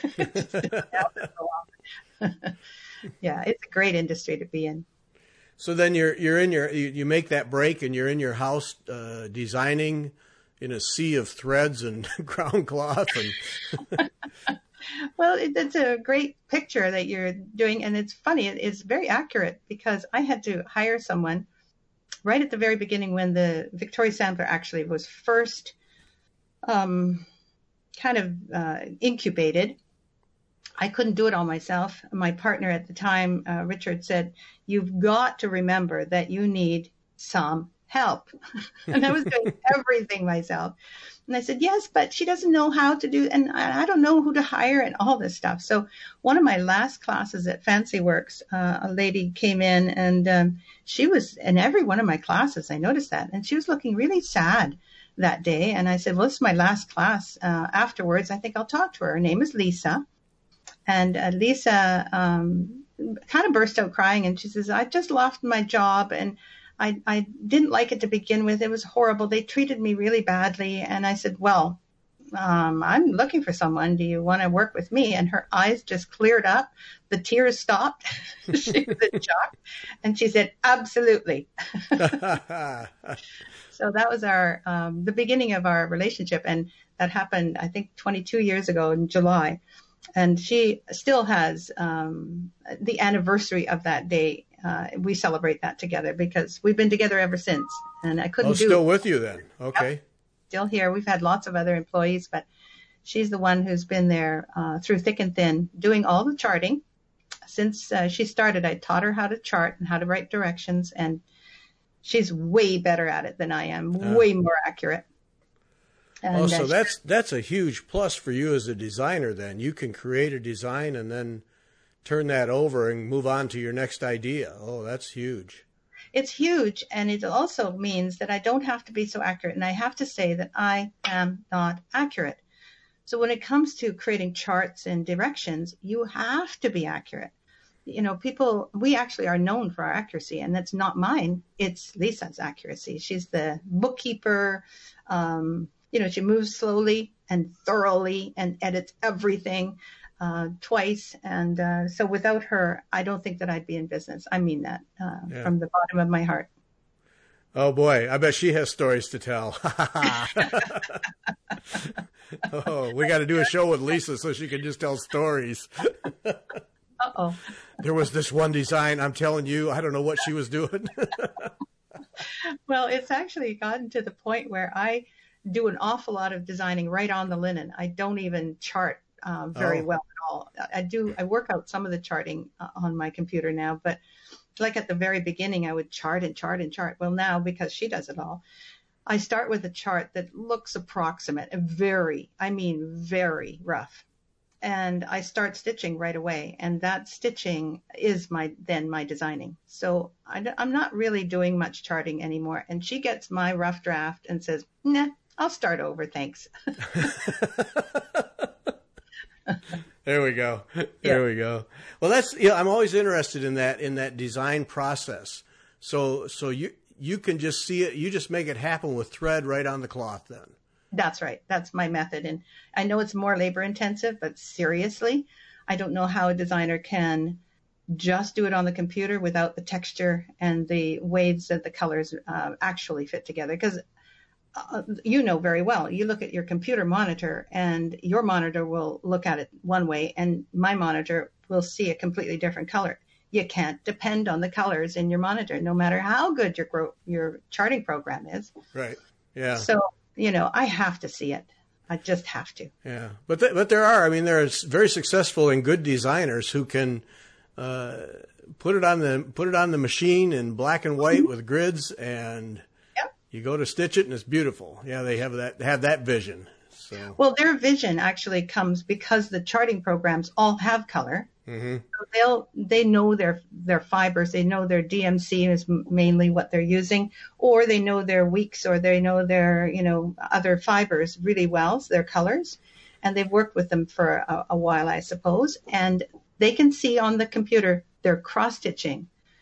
Speaker 2: Yeah, it's a great industry to be in.
Speaker 1: So then you're you're in your you, you make that break and you're in your house uh, designing in a sea of threads and ground cloth. And
Speaker 2: well, it, it's a great picture that you're doing, and it's funny. It, it's very accurate, because I had to hire someone right at the very beginning when the Victoria Sampler actually was first um, kind of uh, incubated. I couldn't do it all myself. My partner at the time, uh, Richard, said, you've got to remember that you need some help. And I was doing everything myself. And I said, yes, but she doesn't know how to do, and I don't know who to hire and all this stuff. So one of my last classes at Fancy Works, uh, a lady came in and um, she was in every one of my classes. I noticed that. And she was looking really sad that day. And I said, well, this is my last class. Uh, afterwards, I think I'll talk to her. Her name is Lisa. And uh, Lisa um, kind of burst out crying. And she says, I just lost my job and I, I didn't like it to begin with. It was horrible. They treated me really badly. And I said, well, um, I'm looking for someone. Do you want to work with me? And her eyes just cleared up. The tears stopped. She was in shock. And she said, absolutely. So that was our um, the beginning of our relationship. And that happened, I think, twenty-two years ago in July. And she still has um, the anniversary of that day. Uh, we celebrate that together because we've been together ever since. And I couldn't
Speaker 1: oh,
Speaker 2: do
Speaker 1: still with you then. Okay.
Speaker 2: Yep, still here. We've had lots of other employees, but she's the one who's been there uh, through thick and thin, doing all the charting. Since uh, she started, I taught her how to chart and how to write directions. And she's way better at it than I am, uh, way more accurate.
Speaker 1: And, oh, so uh, that's that's a huge plus for you as a designer then. You can create a design and then turn that over and move on to your next idea. Oh, that's huge.
Speaker 2: It's huge. And it also means that I don't have to be so accurate. And I have to say that I am not accurate. So when it comes to creating charts and directions, you have to be accurate. You know, people, we actually are known for our accuracy, and that's not mine. It's Lisa's accuracy. She's the bookkeeper. Um, you know, she moves slowly and thoroughly and edits everything. Uh, twice. And uh, so without her, I don't think that I'd be in business. I mean that uh, yeah. from the bottom of my heart.
Speaker 1: Oh, boy. I bet she has stories to tell. Oh, we got to do a show with Lisa so she can just tell stories.
Speaker 2: Uh-oh.
Speaker 1: There was this one design. I'm telling you, I don't know what she was doing.
Speaker 2: Well, it's actually gotten to the point where I do an awful lot of designing right on the linen. I don't even chart Uh, very oh. well at all. I do, I work out some of the charting uh, on my computer now, but like at the very beginning, I would chart and chart and chart. Well, now, because she does it all, I start with a chart that looks approximate, very, I mean, very rough. And I start stitching right away. And that stitching is my, then my designing. So I, I'm not really doing much charting anymore. And she gets my rough draft and says, nah, I'll start over. Thanks.
Speaker 1: There we go. There yeah. we go. Well, that's, you know, I'm always interested in that, in that design process. So, so you, you can just see it. You just make it happen with thread right on the cloth then.
Speaker 2: That's right. That's my method. And I know it's more labor intensive, but seriously, I don't know how a designer can just do it on the computer without the texture and the waves that the colors uh, actually fit together. Because Uh, you know very well, you look at your computer monitor and your monitor will look at it one way and my monitor will see a completely different color. You can't depend on the colors in your monitor, no matter how good your gro- your charting program is.
Speaker 1: Right. Yeah.
Speaker 2: So, you know, I have to see it. I just have to.
Speaker 1: Yeah. But th- but there are, I mean, there's very successful and good designers who can uh, put it on the put it on the machine in black and white mm-hmm. with grids, and you go to stitch it and it's beautiful. Yeah, they have that have that vision. So
Speaker 2: well, their vision actually comes because the charting programs all have color.
Speaker 1: Mm-hmm.
Speaker 2: So they'll they know their their fibers. They know their D M C is mainly what they're using, or they know their weeks, or they know their you know other fibers really well, so their colors, and they've worked with them for a, a while, I suppose, and they can see on the computer their cross stitching.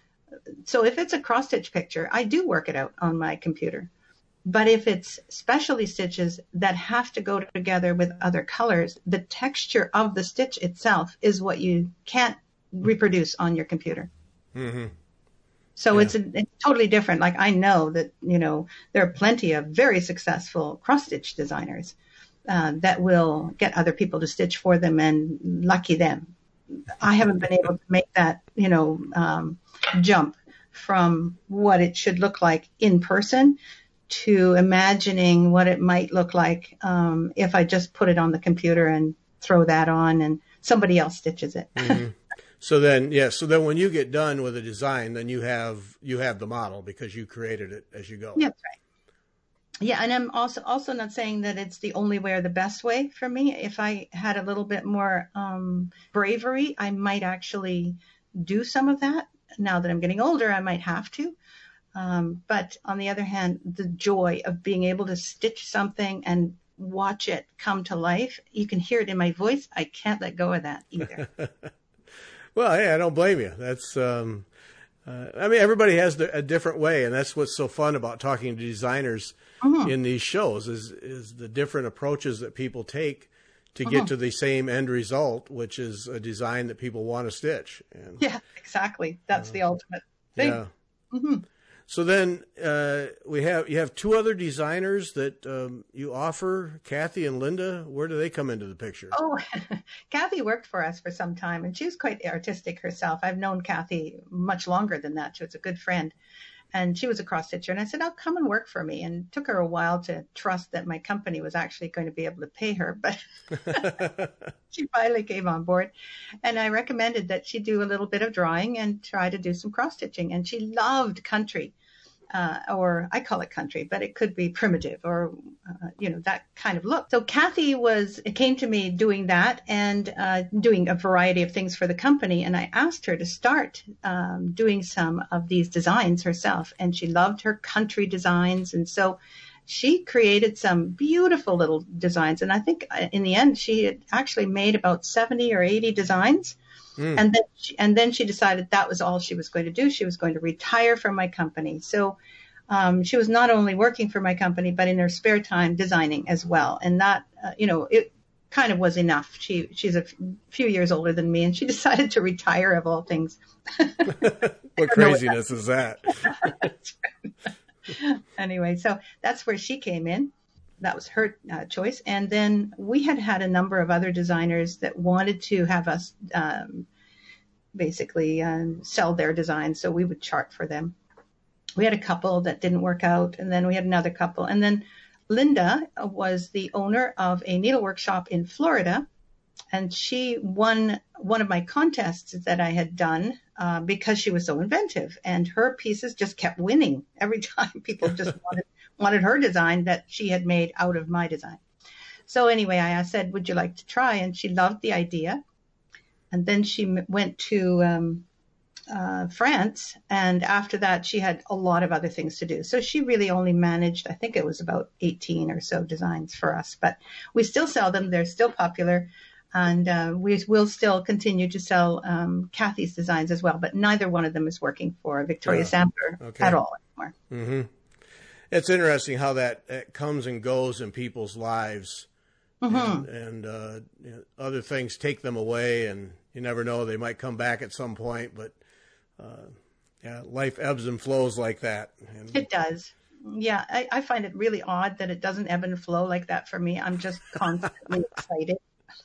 Speaker 2: So if it's a cross-stitch picture, I do work it out on my computer. But if it's specialty stitches that have to go together with other colors, the texture of the stitch itself is what you can't reproduce on your computer.
Speaker 1: Mm-hmm.
Speaker 2: So
Speaker 1: yeah.
Speaker 2: it's, a, it's totally different. Like I know that, you know, there are plenty of very successful cross-stitch designers uh, that will get other people to stitch for them, and lucky them. I haven't been able to make that, you know, um, jump from what it should look like in person to imagining what it might look like um, if I just put it on the computer and throw that on and somebody else stitches it.
Speaker 1: Mm-hmm. So then, yeah. So then, when you get done with a design, then you have you have the model because you created it as you go.
Speaker 2: Yeah, that's right. Yeah, and I'm also also not saying that it's the only way or the best way for me. If I had a little bit more um, bravery, I might actually do some of that. Now that I'm getting older, I might have to. Um, but on the other hand, the joy of being able to stitch something and watch it come to life, you can hear it in my voice. I can't let go of that either.
Speaker 1: Well, hey, I don't blame you. That's, um, uh, I mean, everybody has the, a different way, and that's what's so fun about talking to designers mm-hmm. in these shows is is the different approaches that people take to mm-hmm. get to the same end result, which is a design that people want to stitch. And,
Speaker 2: yeah, exactly. That's uh, the ultimate thing.
Speaker 1: Yeah. Mm-hmm. So then uh, we have you have two other designers that um, you offer, Kathy and Linda. Where do they come into the picture?
Speaker 2: Oh, Kathy worked for us for some time, and she was quite artistic herself. I've known Kathy much longer than that. She was a good friend, and she was a cross stitcher. And I said, "Oh, come and work for me." And it took her a while to trust that my company was actually going to be able to pay her, but she finally came on board. And I recommended that she do a little bit of drawing and try to do some cross stitching. And she loved country, uh, or I call it country, but it could be primitive or, uh, you know, that kind of look. So Kathy was, it came to me doing that and uh, doing a variety of things for the company. And I asked her to start um, doing some of these designs herself. And she loved her country designs. And so she created some beautiful little designs. And I think in the end, she had actually made about seventy or eighty designs. Mm. And then she, and then she decided that was all she was going to do. She was going to retire from my company. So um, she was not only working for my company, but in her spare time designing as well. And that, uh, you know, it kind of was enough. She She's a f- few years older than me, and she decided to retire of all things.
Speaker 1: What craziness is that?
Speaker 2: Anyway, so that's where she came in. That was her uh, choice. And then we had had a number of other designers that wanted to have us um, basically um, sell their designs. So we would chart for them. We had a couple that didn't work out. And then we had another couple. And then Linda was the owner of a needlework shop in Florida. And she won one of my contests that I had done uh, because she was so inventive. And her pieces just kept winning every time. People just wanted wanted her design that she had made out of my design. So anyway, I said, would you like to try? And she loved the idea. And then she m- went to um, uh, France. And after that, she had a lot of other things to do. So she really only managed, I think it was about eighteen or so designs for us. But we still sell them. They're still popular. And uh, we will still continue to sell um, Kathy's designs as well. But neither one of them is working for Victoria yeah. Sampler okay. at all anymore.
Speaker 1: Mm-hmm. It's interesting how that, that comes and goes in people's lives, mm-hmm. and, and uh, you know, other things take them away, and you never know, they might come back at some point. But uh, yeah, life ebbs and flows like that. And
Speaker 2: it does. Yeah, I, I find it really odd that it doesn't ebb and flow like that for me. I'm just constantly excited.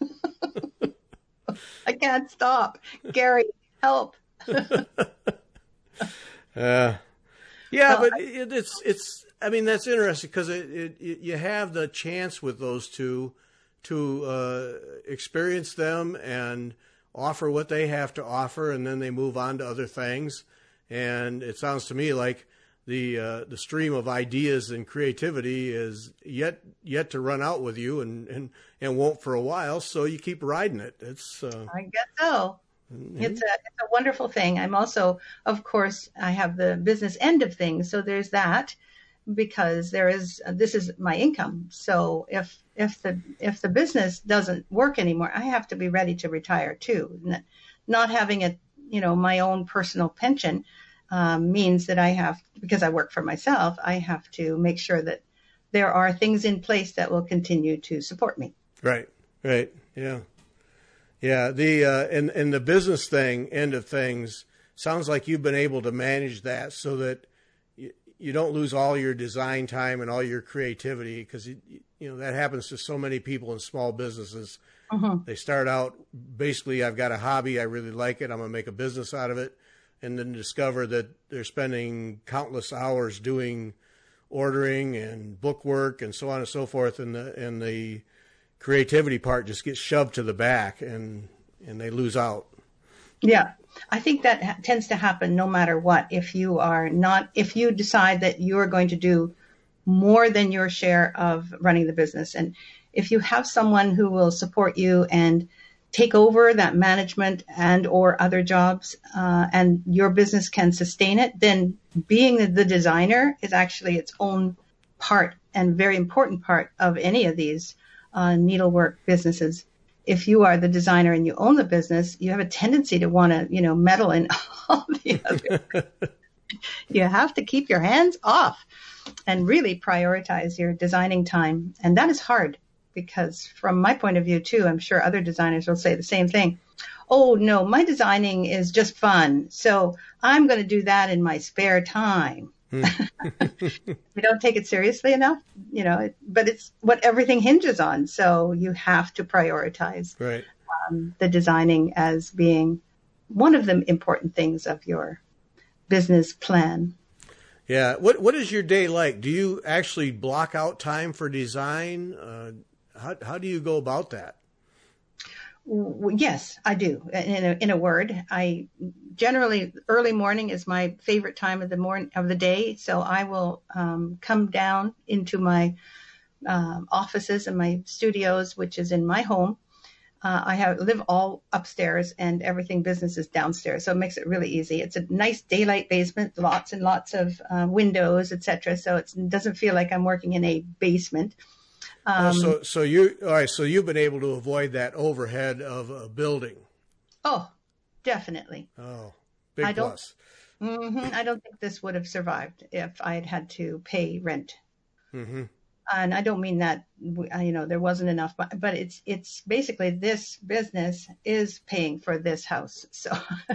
Speaker 2: I can't stop. Gary, help.
Speaker 1: uh, yeah, well, but it, it's it's. I mean, that's interesting because it, it, it you have the chance with those two to uh, experience them and offer what they have to offer, and then they move on to other things. And it sounds to me like the uh, the stream of ideas and creativity is yet yet to run out with you, and, and, and won't for a while. So you keep riding it. It's uh,
Speaker 2: I guess so. Mm-hmm. It's a it's a wonderful thing. I'm also, of course, I have the business end of things, so there's that. Because there is, this is my income. So if if the if the business doesn't work anymore, I have to be ready to retire too. Not having a you know my own personal pension um, means that I have, because I work for myself, I have to make sure that there are things in place that will continue to support me.
Speaker 1: Right. Right. Yeah. Yeah. The uh, and and the business thing end of things sounds like you've been able to manage that so that you don't lose all your design time and all your creativity, because you, you know that happens to so many people in small businesses. Mm-hmm. They start out basically, I've got a hobby, I really like it, I'm going to make a business out of it, and then discover that they're spending countless hours doing ordering and book work and so on and so forth, and the and the creativity part just gets shoved to the back, and and they lose out.
Speaker 2: Yeah. I think that ha- tends to happen no matter what. If you are not, if you decide that you're going to do more than your share of running the business, and if you have someone who will support you and take over that management and or other jobs, uh, and your business can sustain it, then being the, the designer is actually its own part and very important part of any of these uh, needlework businesses. If you are the designer and you own the business, you have a tendency to want to, you know, meddle in all the other. You have to keep your hands off and really prioritize your designing time. And that is hard because from my point of view too, I'm sure other designers will say the same thing. Oh no, my designing is just fun. So I'm going to do that in my spare time. We don't take it seriously enough, you know, it, but it's what everything hinges on. So you have to prioritize
Speaker 1: Right.
Speaker 2: um, the designing as being one of the important things of your business plan.
Speaker 1: Yeah. What What is your day like? Do you actually block out time for design? Uh, how How do you go about that?
Speaker 2: W- Yes, I do. In a, in a word, I generally early morning is my favorite time of the morning of the day. So I will um, come down into my um, offices and my studios, which is in my home. Uh, I have live all upstairs and everything business is downstairs, so it makes it really easy. It's a nice daylight basement, lots and lots of uh, windows, et cetera. So it's, it doesn't feel like I'm working in a basement.
Speaker 1: Oh,
Speaker 2: Um,
Speaker 1: so so you all right? So you've been able to avoid that overhead of a building.
Speaker 2: oh, definitely.
Speaker 1: Oh,
Speaker 2: I
Speaker 1: big
Speaker 2: don't.
Speaker 1: plus.
Speaker 2: Mhm, I don't think this would have survived if I had had to pay rent.
Speaker 1: Mm-hmm.
Speaker 2: And I don't mean that uh, you know there wasn't enough, but, but it's it's basically this business is paying for this house, so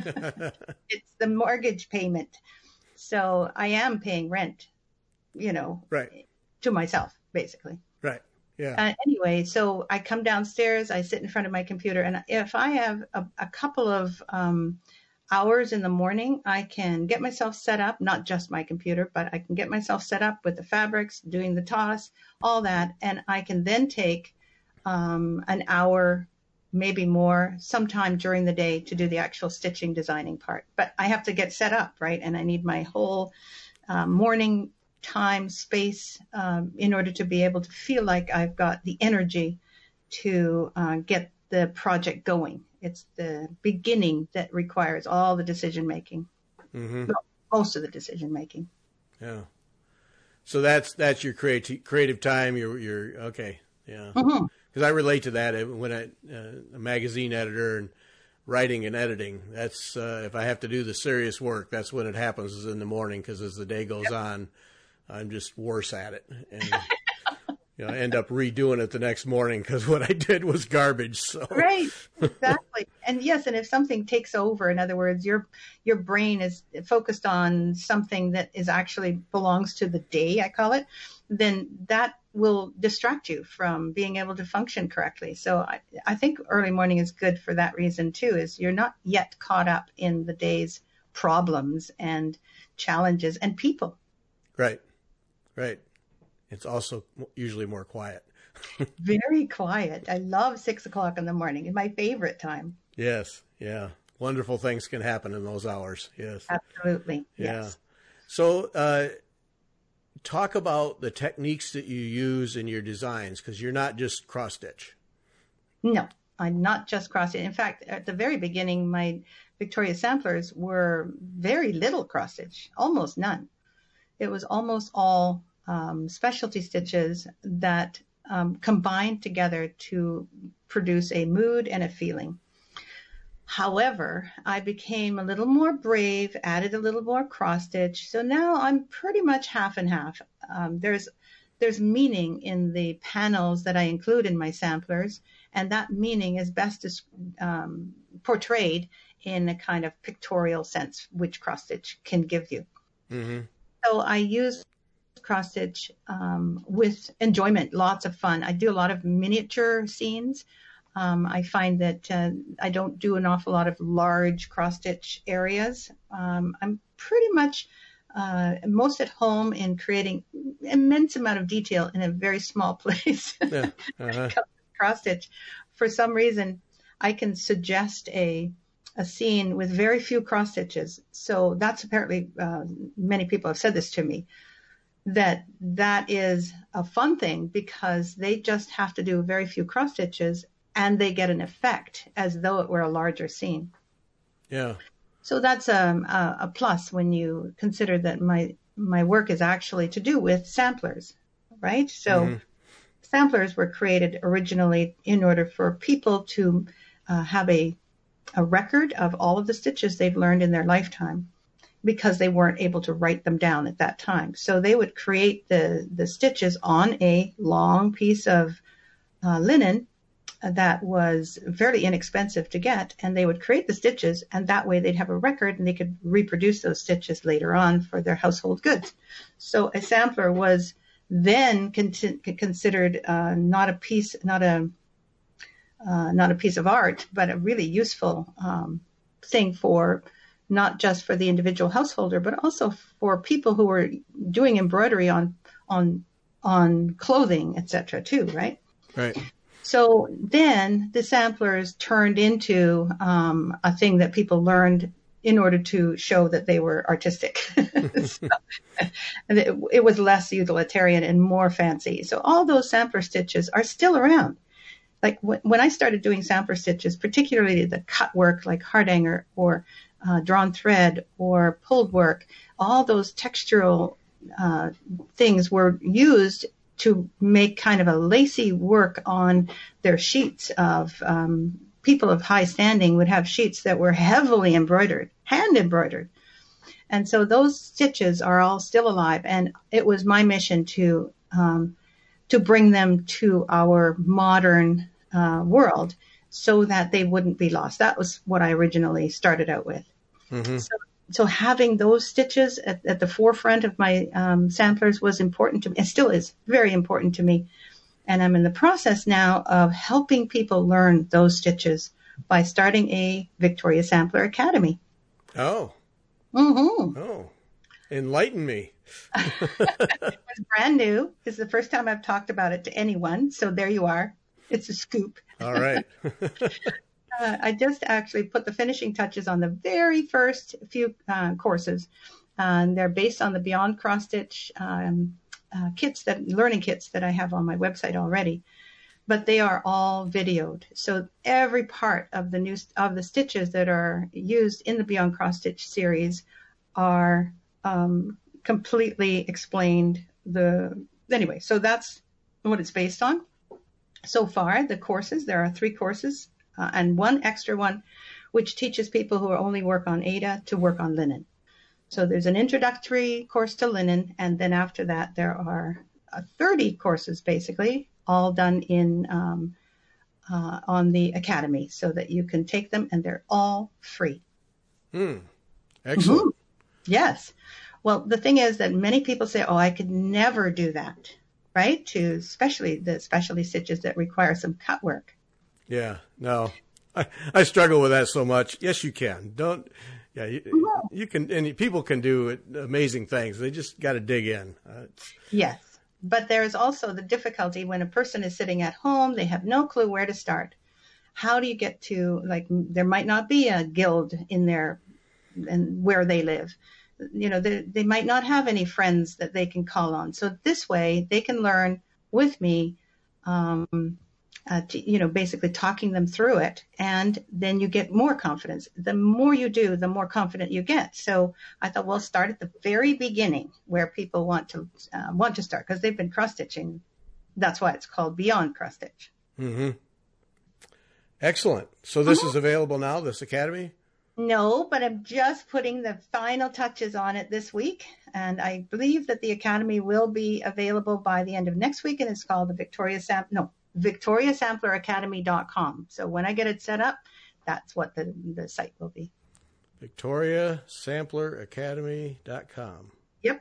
Speaker 2: it's the mortgage payment. So I am paying rent, you know,
Speaker 1: Right.
Speaker 2: to myself basically.
Speaker 1: Right. Yeah.
Speaker 2: Uh, anyway, so I come downstairs, I sit in front of my computer, and if I have a, a couple of um, hours in the morning, I can get myself set up, not just my computer, but I can get myself set up with the fabrics, doing the toss, all that. And I can then take um, an hour, maybe more, sometime during the day to do the actual stitching, designing part. But I have to get set up, right? And I need my whole uh, morning time, space um, in order to be able to feel like I've got the energy to uh, get the project going. It's the beginning that requires all the decision making,
Speaker 1: Mm-hmm.
Speaker 2: well, most of the decision making.
Speaker 1: Yeah. So that's that's your creative creative time. You're you're okay. Yeah.
Speaker 2: Mm-hmm.
Speaker 1: Because I relate to that when I uh, a magazine editor and writing and editing. That's uh, if I have to do the serious work, that's when it happens is in the morning. Because as the day goes yep. on, I'm just worse at it, and you know, I end up redoing it the next morning because what I did was garbage. So
Speaker 2: right, exactly. And yes, and if something takes over, in other words, your your brain is focused on something that is actually belongs to the day, I call it, then that will distract you from being able to function correctly. So I, I think early morning is good for that reason too, is you're not yet caught up in the day's problems and challenges and people.
Speaker 1: Right, right. It's also usually more quiet.
Speaker 2: Very quiet. I love six o'clock in the morning. It's my favorite time.
Speaker 1: Yes. Yeah. Wonderful things can happen in those hours. Yes.
Speaker 2: Absolutely.
Speaker 1: Yeah.
Speaker 2: Yes.
Speaker 1: So, uh, talk about the techniques that you use in your designs, because you're not just cross stitch.
Speaker 2: No, I'm not just cross stitch. In fact, at the very beginning, my Victoria samplers were very little cross stitch, almost none. It was almost all um, specialty stitches that um, combined together to produce a mood and a feeling. However, I became a little more brave, added a little more cross stitch. So now I'm pretty much half and half. Um, there's there's meaning in the panels that I include in my samplers, and that meaning is best um, portrayed in a kind of pictorial sense, which cross stitch can give you.
Speaker 1: Mm-hmm.
Speaker 2: So I use cross stitch um, with enjoyment, lots of fun. I do a lot of miniature scenes. Um, I find that uh, I don't do an awful lot of large cross stitch areas. Um, I'm pretty much uh, most at home in creating immense amount of detail in a very small place.
Speaker 1: Yeah. Uh-huh.
Speaker 2: Cross stitch. For some reason, I can suggest a a scene with very few cross stitches. So that's apparently, uh, many people have said this to me, that that is a fun thing because they just have to do very few cross stitches and they get an effect as though it were a larger scene.
Speaker 1: Yeah.
Speaker 2: So that's a, a, a plus when you consider that my, my work is actually to do with samplers, right? So mm-hmm. samplers were created originally in order for people to uh, have a a record of all of the stitches they've learned in their lifetime because they weren't able to write them down at that time. So they would create the, the stitches on a long piece of uh, linen that was fairly inexpensive to get, and they would create the stitches, and that way they'd have a record and they could reproduce those stitches later on for their household goods. So a sampler was then con- considered uh, not a piece, not a Uh, not a piece of art, but a really useful um, thing for not just for the individual householder, but also for people who were doing embroidery on on on clothing, et cetera, too, right?
Speaker 1: Right.
Speaker 2: So then the samplers turned into um, a thing that people learned in order to show that they were artistic. So, and it, it was less utilitarian and more fancy. So all those sampler stitches are still around. Like when I started doing sampler stitches, particularly the cut work like hardanger or uh, drawn thread or pulled work, all those textural uh, things were used to make kind of a lacy work on their sheets of um, people of high standing would have sheets that were heavily embroidered, hand embroidered. And so those stitches are all still alive. And it was my mission to um, to bring them to our modern uh, world so that they wouldn't be lost. That was what I originally started out with. Mm-hmm. So, so having those stitches at, at the forefront of my um, samplers was important to me. It still is very important to me. And I'm in the process now of helping people learn those stitches by starting a Victoria Sampler Academy.
Speaker 1: Oh.
Speaker 2: Mm-hmm.
Speaker 1: Oh. Enlighten me.
Speaker 2: It was brand new. It's the first time I've talked about it to anyone. So there you are. It's a scoop.
Speaker 1: All right.
Speaker 2: uh, I just actually put the finishing touches on the very first few uh, courses. Uh, and they're based on the Beyond Cross Stitch um, uh, kits, that learning kits that I have on my website already. But they are all videoed. So every part of the new of the stitches that are used in the Beyond Cross Stitch series are um, completely explained. The anyway, so that's what it's based on. So far, the courses, there are three courses uh, and one extra one, which teaches people who only work on Aida to work on linen. So there's an introductory course to linen, and then after that, there are uh, thirty courses, basically, all done in um, uh, on the Academy, so that you can take them, and they're all free.
Speaker 1: Hmm. Excellent.
Speaker 2: Mm-hmm. Yes. Well, the thing is that many people say, oh, I could never do that, right? To especially the specialty stitches that require some cut work.
Speaker 1: Yeah, no, I, I struggle with that so much. Yes, you can. Don't, yeah, you, mm-hmm. you can, and people can do amazing things. They just got to dig in. Uh,
Speaker 2: yes. But there is also the difficulty when a person is sitting at home, they have no clue where to start. How do you get to, like, there might not be a guild in their, and where they live. You know, they, they might not have any friends that they can call on. So this way they can learn with me, um, uh, to, you know, basically talking them through it. And then you get more confidence. The more you do, the more confident you get. So I thought, well, start at the very beginning where people want to uh, want to start because they've been cross stitching. That's why it's called Beyond Cross Stitch.
Speaker 1: Mm-hmm. Excellent. So this
Speaker 2: mm-hmm.
Speaker 1: is available now, this Academy?
Speaker 2: No, but I'm just putting the final touches on it this week. And I believe that the Academy will be available by the end of next week. And it's called the Victoria Sam, no, Victoria Sampler Academy dot com. So when I get it set up, that's what the, the site will be.
Speaker 1: Victoria Sampler Academy dot com.
Speaker 2: Yep.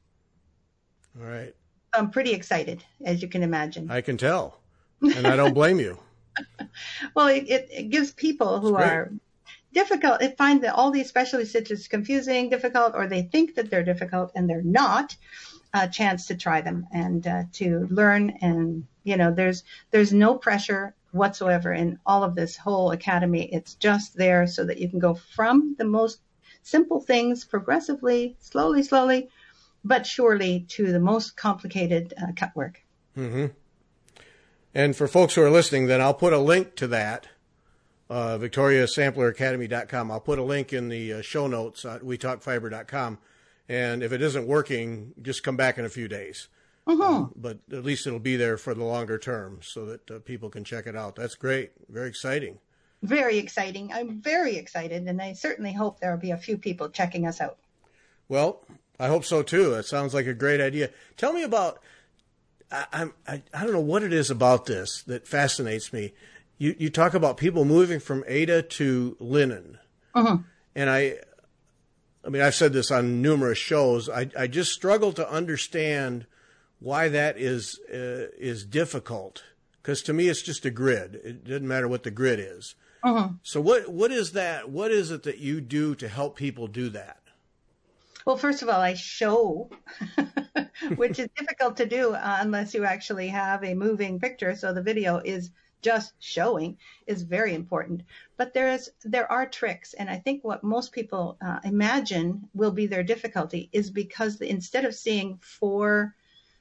Speaker 1: All right.
Speaker 2: I'm pretty excited, as you can imagine.
Speaker 1: I can tell. And I don't blame you.
Speaker 2: Well, it, it, it gives people who are difficult, they find that all these specialty stitches confusing, difficult, or they think that they're difficult and they're not, a chance to try them and uh, to learn. And, you know, there's there's no pressure whatsoever in all of this whole academy. It's just there so that you can go from the most simple things progressively, slowly, slowly, but surely to the most complicated uh, cut work.
Speaker 1: Mm-hmm. And for folks who are listening, then I'll put a link to that, uh, victoria sampler academy dot com. I'll put a link in the uh, show notes at we talk fiber dot com. And if it isn't working, just come back in a few days.
Speaker 2: Mm-hmm.
Speaker 1: Um, but at least it'll be there for the longer term so that uh, people can check it out. That's great. Very exciting.
Speaker 2: Very exciting. I'm very excited, and I certainly hope there will be a few people checking us out.
Speaker 1: Well, I hope so too. It sounds like a great idea. Tell me about, I, I'm, I, I don't know what it is about this that fascinates me. You, you talk about people moving from Aida to linen.
Speaker 2: Mm-hmm.
Speaker 1: And I, I mean, I've said this on numerous shows. I, I just struggle to understand why that is, uh, is difficult. Because to me, it's just a grid. It doesn't matter what the grid is.
Speaker 2: Mm-hmm.
Speaker 1: So what, what is that? What is it that you do to help people do that?
Speaker 2: Well, first of all, I show, which is difficult to do uh, unless you actually have a moving picture. So the video is just showing is very important. But there is there are tricks, and I think what most people uh, imagine will be their difficulty is because the, instead of seeing four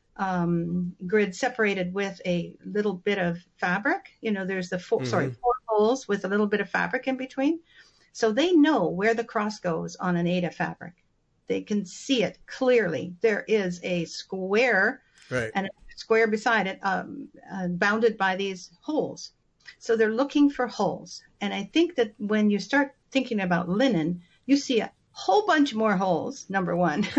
Speaker 2: um, grids separated with a little bit of fabric, you know, there's the four, mm-hmm. sorry four holes with a little bit of fabric in between, so they know where the cross goes on an Aida fabric. They can see it clearly. There is a square,
Speaker 1: right,
Speaker 2: and a square beside it, um, uh, bounded by these holes. So they're looking for holes. And I think that when you start thinking about linen, you see a whole bunch more holes, number one.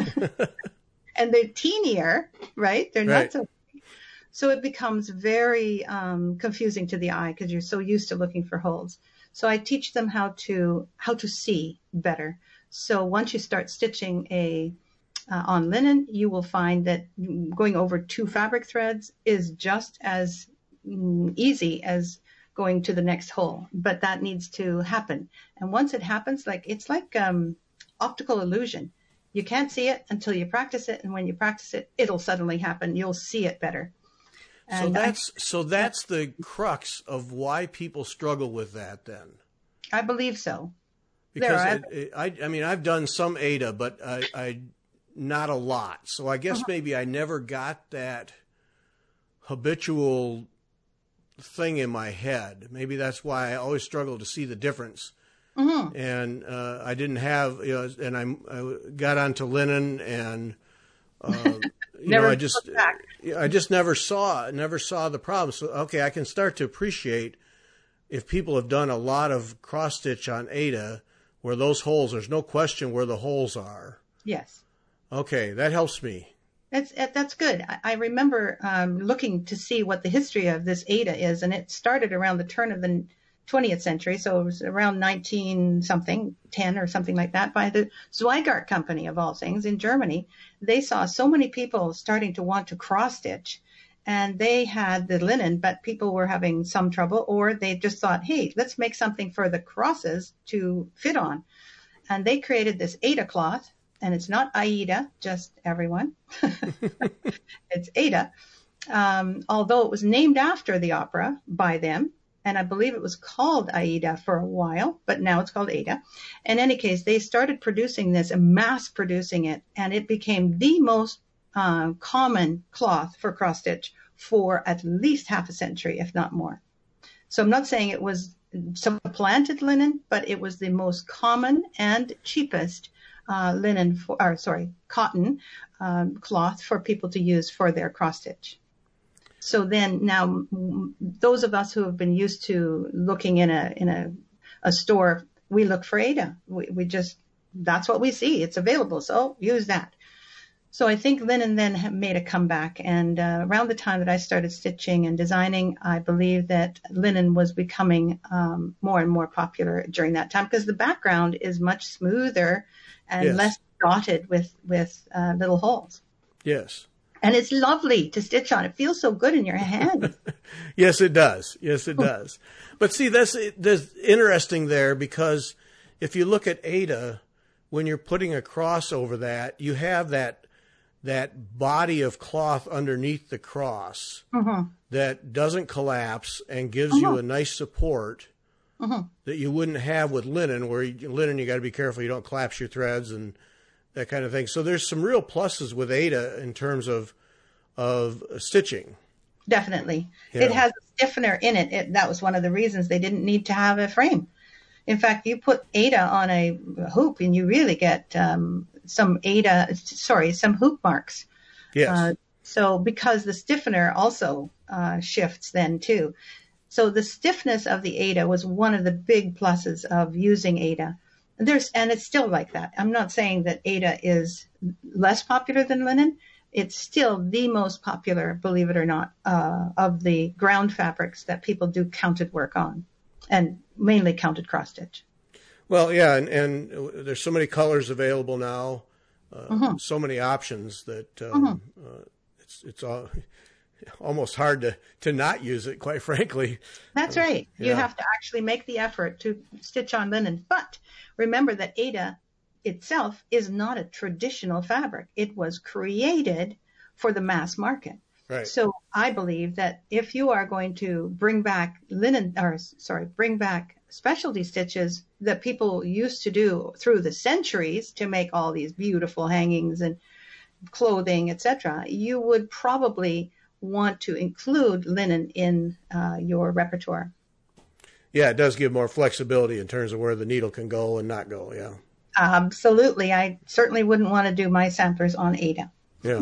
Speaker 2: And they're teenier, right? They're
Speaker 1: right.
Speaker 2: not so big. So it becomes very um, confusing to the eye because you're so used to looking for holes. So I teach them how to how to see better. So once you start stitching a uh, on linen, you will find that going over two fabric threads is just as mm, easy as going to the next hole. But that needs to happen. And once it happens, like it's like um, optical illusion. You can't see it until you practice it, and when you practice it, it'll suddenly happen. You'll see it better.
Speaker 1: And so that's I, so that's the crux of why people struggle with that. Then
Speaker 2: I believe so.
Speaker 1: Because I, I, I mean, I've done some Aida, but I, I not a lot. So I guess uh-huh. maybe I never got that habitual thing in my head. Maybe that's why I always struggled to see the difference. Mm-hmm. And uh, I didn't have, you know, and I, I got onto linen, and uh, you know, I just, I just never saw, never saw the problem. So okay, I can start to appreciate if people have done a lot of cross stitch on Aida, where those holes, there's no question where the holes are.
Speaker 2: Yes.
Speaker 1: Okay, that helps me.
Speaker 2: That's that's good. I, I remember um, looking to see what the history of this Aida is, and it started around the turn of the twentieth century, so it was around nineteen something, ten or something like that, by the Zweigart Company of all things in Germany. They saw so many people starting to want to cross stitch, and they had the linen, but people were having some trouble, or they just thought, hey, let's make something for the crosses to fit on. And they created this Aida cloth, and it's not Aida, just everyone. It's Aida, um, although it was named after the opera by them. And I believe it was called Aida for a while, but now it's called Aida. In any case, they started producing this and mass producing it, and it became the most uh, common cloth for cross stitch for at least half a century, if not more. So I'm not saying it was supplanted linen, but it was the most common and cheapest uh, linen, for, or sorry, cotton um, cloth for people to use for their cross stitch. So then now those of us who have been used to looking in a in a, a store, we look for Aida. We, we just, that's what we see. It's available. So use that. So I think linen then made a comeback. And uh, around the time that I started stitching and designing, I believe that linen was becoming um, more and more popular during that time because the background is much smoother and yes. less dotted with, with uh, little holes.
Speaker 1: Yes.
Speaker 2: And it's lovely to stitch on. It feels so good in your hand.
Speaker 1: Yes, it does. Yes, it does. But see, that's, that's interesting there because if you look at Aida, when you're putting a cross over that, you have that that body of cloth underneath the cross. Mm-hmm. that doesn't collapse and gives
Speaker 2: Uh-huh.
Speaker 1: you a nice support
Speaker 2: Uh-huh.
Speaker 1: that you wouldn't have with linen, where you, linen, you got to be careful you don't collapse your threads and that kind of thing. So there's some real pluses with Aida in terms of of stitching.
Speaker 2: Definitely.
Speaker 1: Yeah.
Speaker 2: It has a stiffener in it. it. That was one of the reasons they didn't need to have a frame. In fact, you put Aida on a hoop and you really get um, some Aida, sorry, some hoop marks.
Speaker 1: Yes.
Speaker 2: Uh, so because the stiffener also uh, shifts then too. So the stiffness of the Aida was one of the big pluses of using Aida. There's, and it's still like that. I'm not saying that Aida is less popular than linen. It's still the most popular, believe it or not, uh, of the ground fabrics that people do counted work on, and mainly counted cross stitch.
Speaker 1: Well, yeah, and, and there's so many colors available now, uh,
Speaker 2: Mm-hmm.
Speaker 1: so many options that um,
Speaker 2: Mm-hmm.
Speaker 1: uh, it's it's all, almost hard to, to not use it, quite frankly.
Speaker 2: That's right. You
Speaker 1: Yeah.
Speaker 2: have to actually make the effort to stitch on linen. But remember that Aida itself is not a traditional fabric. It was created for the mass market.
Speaker 1: Right.
Speaker 2: So I believe that if you are going to bring back linen, or sorry, bring back specialty stitches that people used to do through the centuries to make all these beautiful hangings and clothing, et cetera, you would probably want to include linen in uh, your repertoire.
Speaker 1: Yeah, it does give more flexibility in terms of where the needle can go and not go. Yeah.
Speaker 2: Absolutely. I certainly wouldn't want to do my samplers on Aida.
Speaker 1: Yeah.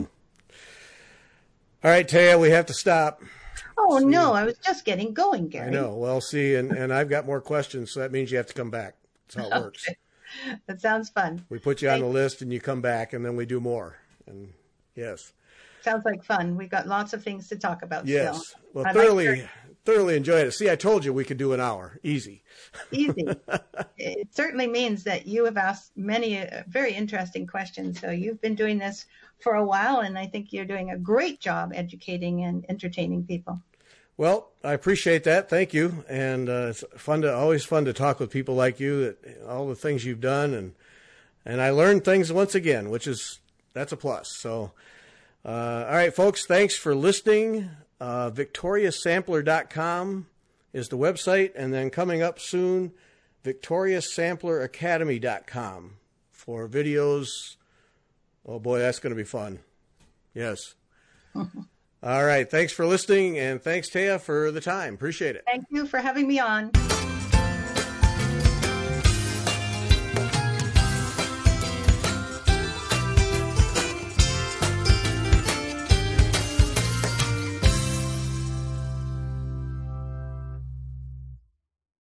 Speaker 1: All right, Taya, we have to stop.
Speaker 2: Oh, no, I was just getting going, Gary.
Speaker 1: I know. Well, see, and, and I've got more questions, so that means you have to come back. That's how it works.
Speaker 2: Okay. That sounds fun.
Speaker 1: We put you on
Speaker 2: Thank
Speaker 1: the list and you come back, and then we do more. And yes.
Speaker 2: Sounds like fun. We've got lots of things to talk about
Speaker 1: Yes.
Speaker 2: still.
Speaker 1: Well,
Speaker 2: I'd
Speaker 1: thoroughly,
Speaker 2: like to-
Speaker 1: thoroughly enjoyed it. See, I told you we could do an hour. Easy.
Speaker 2: Easy. It certainly means that you have asked many uh, very interesting questions. So you've been doing this for a while, and I think you're doing a great job educating and entertaining people.
Speaker 1: Well, I appreciate that. Thank you. And uh, it's fun to always fun to talk with people like you, that all the things you've done, and and I learned things once again, which is that's a plus. So, uh, all right, folks, thanks for listening. Uh, victorious sampler dot com is the website, and then coming up soon, victorious sampler academy dot com for videos. Oh boy, that's going to be fun. Yes. All right. Thanks for listening, and thanks, Taya, for the time. Appreciate it.
Speaker 2: Thank you for having me on.